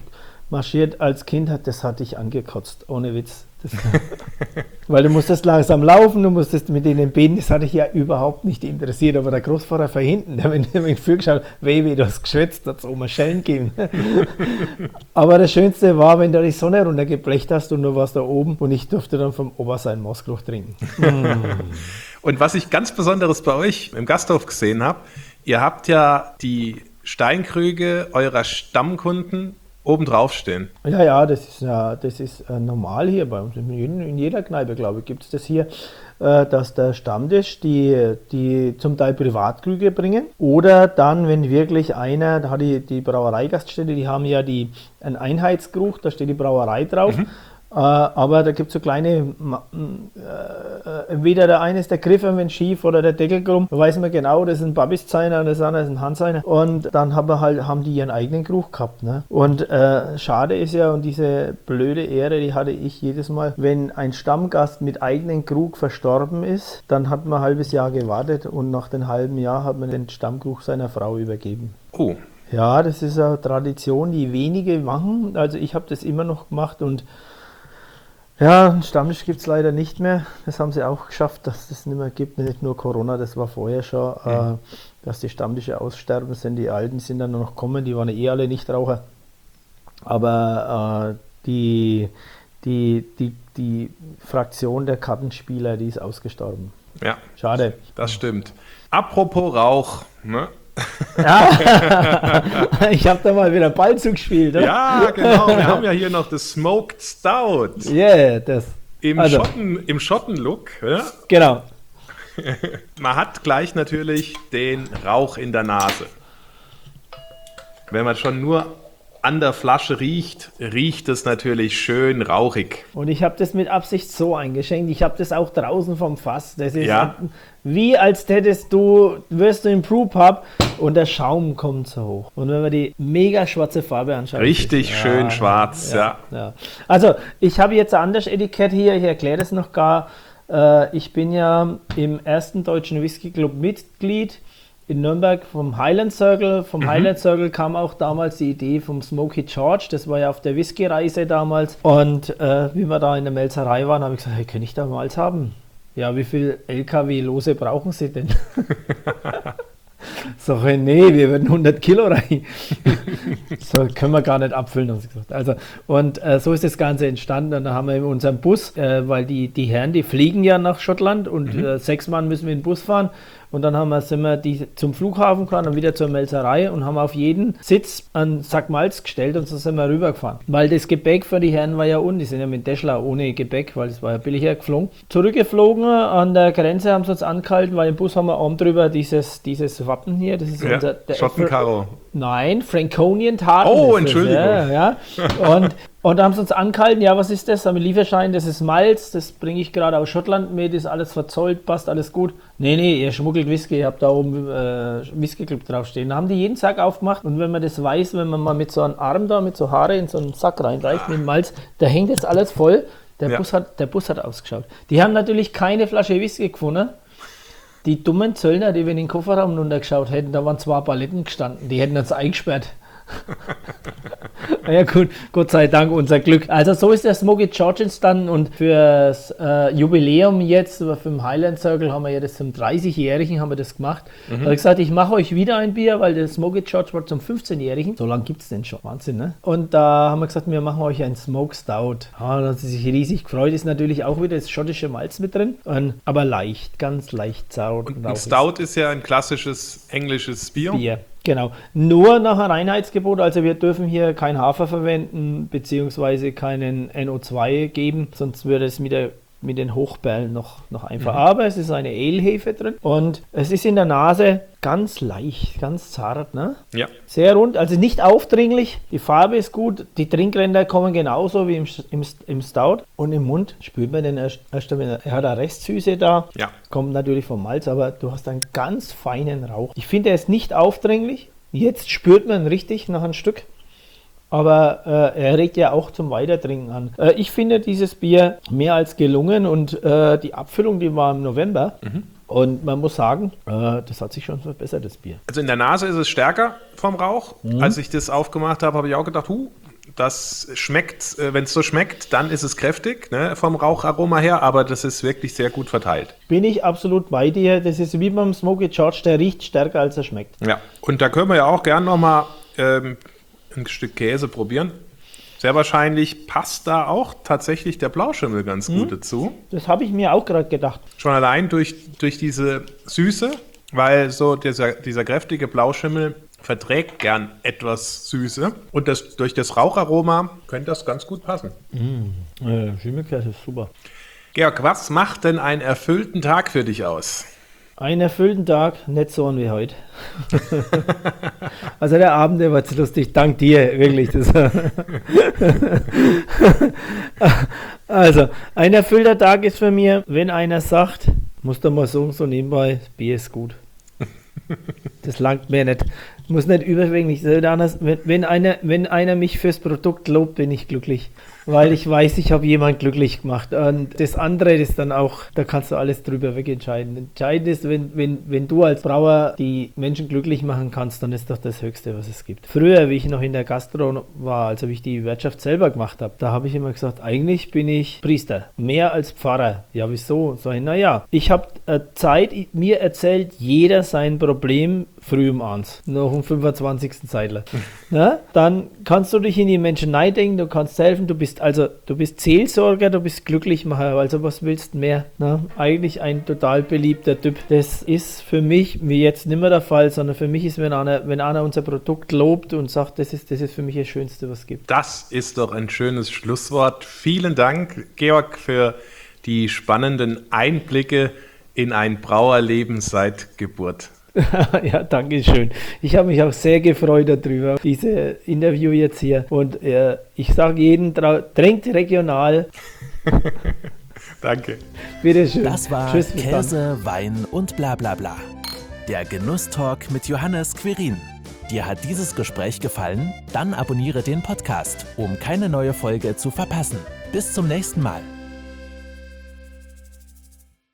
S2: marschiert als Kind, hat, das hat dich angekotzt, ohne Witz. Das, weil du musstest langsam laufen, du musstest mit denen beten, das hat dich ja überhaupt nicht interessiert, aber der Großvater von hinten, der hat mir vorgeschaut, weh, wie du hast geschwätzt, hat es oben Schellen gegeben. Aber das Schönste war, wenn du die Sonne runtergeblecht hast und du warst da oben und ich durfte dann vom Opa seinen Moskluch trinken.
S3: Und was ich ganz Besonderes bei euch im Gasthof gesehen habe, ihr habt ja die Steinkrüge eurer Stammkunden oben drauf stehen.
S2: Ja, ja, das ist, ja, das ist äh, normal hier bei uns. In, jedem, in jeder Kneipe, glaube ich, gibt es das hier, äh, dass der Stammtisch die, die zum Teil Privatkrüge bringen. Oder dann, wenn wirklich einer, da hat die, die Brauereigaststätte, die haben ja die, einen Einheitskrug, da steht die Brauerei drauf. Mhm. Äh, aber da gibt es so kleine, äh, entweder der eine ist der Griff ein wenig schief oder der Deckel krumm, da weiß man genau, das ist ein Babiszeiner und das andere ist ein Handseiner. Und dann haben, wir halt, haben die ihren eigenen Krug gehabt. Ne? Und äh, schade ist ja, und diese blöde Ehre, die hatte ich jedes Mal, wenn ein Stammgast mit eigenen Krug verstorben ist, dann hat man ein halbes Jahr gewartet und nach dem halben Jahr hat man den Stammkrug seiner Frau übergeben.
S3: Oh.
S2: Ja, das ist eine Tradition, die wenige machen. Also ich habe das immer noch gemacht und ja, einen Stammtisch gibt es leider nicht mehr. Das haben sie auch geschafft, dass es das nicht mehr gibt. Nicht nur Corona, das war vorher schon, mhm. äh, dass die Stammtische aussterben sind. Die Alten sind dann noch kommen, die waren eh alle Nichtraucher. Aber äh, die, die, die, die Fraktion der Kartenspieler, die ist ausgestorben.
S3: Ja,
S2: schade.
S3: Das stimmt. Apropos Rauch, ne?
S2: Ja, ich habe da mal wieder Ballzug gespielt. Oder?
S3: Ja, genau. Wir haben ja hier noch das Smoked Stout.
S2: Yeah, das.
S3: Im
S2: also.
S3: Schotten, im Schotten-Look. Ja?
S2: Genau.
S3: Man hat gleich natürlich den Rauch in der Nase. Wenn man schon nur an der Flasche riecht, riecht es natürlich schön rauchig.
S2: Und ich habe das mit Absicht so eingeschenkt. Ich habe das auch draußen vom Fass. Das ist
S3: ja.
S2: wie als hättest du, wirst du im Brewpub und der Schaum kommt so hoch. Und wenn man die mega schwarze Farbe anschaut.
S3: Richtig ist, schön ja, schwarz, ja,
S2: ja. ja. Also, ich habe jetzt ein anderes Etikett hier. Ich erkläre das noch gar. Äh, ich bin ja im ersten deutschen Whisky Club Mitglied in Nürnberg vom Highland Circle. Vom mhm. Highland Circle kam auch damals die Idee vom Smoky George. Das war ja auf der Whisky-Reise damals. Und äh, wie wir da in der Melzerei waren, habe ich gesagt, hey, kann ich da mal eins haben? Ja, wie viel L K W-Lose brauchen Sie denn? Sag ich, nee, wir würden hundert Kilo rein. So können wir gar nicht abfüllen, haben sie gesagt. Also, und äh, so ist das Ganze entstanden. Und dann haben wir in unserem Bus, äh, weil die, die Herren, die fliegen ja nach Schottland und mhm. äh, sechs Mann müssen wir in den Bus fahren. Und dann haben wir, sind wir die zum Flughafen gefahren und wieder zur Melzerei und haben auf jeden Sitz einen Sack Malz gestellt und so sind wir rübergefahren. Weil das Gepäck für die Herren war ja unten, die sind ja mit Daschler ohne Gepäck, weil es war ja billiger geflogen. Zurückgeflogen, an der Grenze haben sie uns angehalten, weil im Bus haben wir oben drüber dieses, dieses Wappen hier, das ist
S3: ja,
S2: unser... Der
S3: Schottenkaro.
S2: Nein, Franconian Taten.
S3: Oh, Entschuldigung.
S2: Das, ja, ja. Und, und da haben sie uns angehalten, ja, was ist das? Haben wir Lieferschein, das ist Malz, das bringe ich gerade aus Schottland mit, ist alles verzollt, passt alles gut. Nee, nee, ihr schmuggelt Whisky, ihr habt da oben äh, Whisky Club draufstehen. Da haben die jeden Sack aufgemacht und wenn man das weiß, wenn man mal mit so einem Arm da, mit so Haare in so einen Sack reinreicht mit Malz, da hängt jetzt alles voll. Der, ja. Bus hat, der Bus hat ausgeschaut. Die haben natürlich keine Flasche Whisky gefunden. Die dummen Zöllner, die wir in den Kofferraum runtergeschaut hätten, da waren zwei Paletten gestanden, die hätten uns eingesperrt. Ja gut, Gott sei Dank unser Glück. Also so ist der Smoky George entstanden und fürs äh, Jubiläum jetzt, für den Highland Circle haben wir ja das zum dreißigjährigen haben wir das gemacht. Mhm. Da habe ich gesagt, ich mache euch wieder ein Bier, weil der Smoky George war zum fünfzehnjährigen. So lange gibt es den schon, Wahnsinn, ne? Und da haben wir gesagt, wir machen euch ein Smoke Stout. Ah, da hat sie sich riesig gefreut, ist natürlich auch wieder das schottische Malz mit drin, und, aber leicht, ganz leicht zart.
S3: Und ein Stout ist ja ein klassisches englisches Bier.
S2: Bier. Genau, nur nach einem Reinheitsgebot, also wir dürfen hier kein Hafer verwenden, beziehungsweise keinen N O zwei geben, sonst würde es mit, der, mit den Hochperlen noch, noch einfach. Mhm. Aber es ist eine Ale-Hefe drin und es ist in der Nase ganz leicht, ganz zart, ne? Ja. Sehr rund, also nicht aufdringlich, die Farbe ist gut, die Trinkränder kommen genauso wie im, im, im Stout und im Mund spürt man den erst, erst er hat eine Restsüße da, ja. Kommt natürlich vom Malz, aber du hast einen ganz feinen Rauch. Ich finde, er ist nicht aufdringlich, jetzt spürt man richtig nach einem Stück, aber äh, er regt ja auch zum Weitertrinken an. Äh, ich finde dieses Bier mehr als gelungen und äh, die Abfüllung, die war im November. Mhm. Und man muss sagen, äh, das hat sich schon verbessert, das Bier.
S3: Also in der Nase ist es stärker vom Rauch. Mhm. Als ich das aufgemacht habe, habe ich auch gedacht, huh, Das schmeckt, wenn es so schmeckt, dann ist es kräftig, ne, vom Raucharoma her, aber das ist wirklich sehr gut verteilt.
S2: Bin ich absolut bei dir. Das ist wie beim Smokey George, der riecht stärker, als er schmeckt.
S3: Ja, und da können wir ja auch gern nochmal ähm, ein Stück Käse probieren. Sehr wahrscheinlich passt da auch tatsächlich der Blauschimmel ganz gut
S2: hm.
S3: dazu.
S2: Das habe ich mir auch gerade gedacht.
S3: Schon allein durch, durch diese Süße, weil so dieser, dieser kräftige Blauschimmel verträgt gern etwas Süße. Und das, durch das Raucharoma könnte das ganz gut passen.
S2: Mm, äh, Schimmelkäse ist super.
S3: Georg, was macht denn einen erfüllten Tag für dich aus?
S2: Einen erfüllten Tag, nicht so wie heute. Also der Abend, der war zu lustig. Dank dir, wirklich. Das also, ein erfüllter Tag ist für mich, wenn einer sagt, muss doch mal sagen, so nebenbei, das Bier ist gut. Das langt mir nicht. Muss nicht überschwänglich sein. Wenn, wenn, einer, wenn einer mich fürs Produkt lobt, bin ich glücklich. Weil ich weiß, ich habe jemanden glücklich gemacht. Und das andere ist dann auch, da kannst du alles drüber wegentscheiden. Entscheidend ist, wenn, wenn, wenn du als Brauer die Menschen glücklich machen kannst, dann ist doch das Höchste, was es gibt. Früher, wie ich noch in der Gastro war, also wie ich die Wirtschaft selber gemacht habe, da habe ich immer gesagt, eigentlich bin ich Priester. Mehr als Pfarrer. Ja, wieso? So, naja, ich habe äh, Zeit, mir erzählt jeder sein Problem früh um eins, noch um fünfundzwanzigsten Zeitler. Na, dann kannst du dich in die Menschen reindenken, du kannst helfen, du bist also, du bist Seelsorger, du bist Glücklichmacher, also was willst du mehr? Na, eigentlich ein total beliebter Typ. Das ist für mich, wie jetzt nicht mehr der Fall, sondern für mich ist, wenn einer, wenn einer unser Produkt lobt und sagt, das ist, das ist für mich das Schönste, was es gibt.
S3: Das ist doch ein schönes Schlusswort. Vielen Dank, Georg, für die spannenden Einblicke in ein Brauerleben seit Geburt.
S2: Ja, danke schön. Ich habe mich auch sehr gefreut darüber, dieses Interview jetzt hier. Und äh, ich sage jedem, trinkt regional.
S3: Danke.
S2: Bitte schön.
S1: Das war
S2: Tschüss,
S1: Käse, Wein und bla bla bla. Der Genusstalk mit Johannes Quirin. Dir hat dieses Gespräch gefallen? Dann abonniere den Podcast, um keine neue Folge zu verpassen. Bis zum nächsten Mal.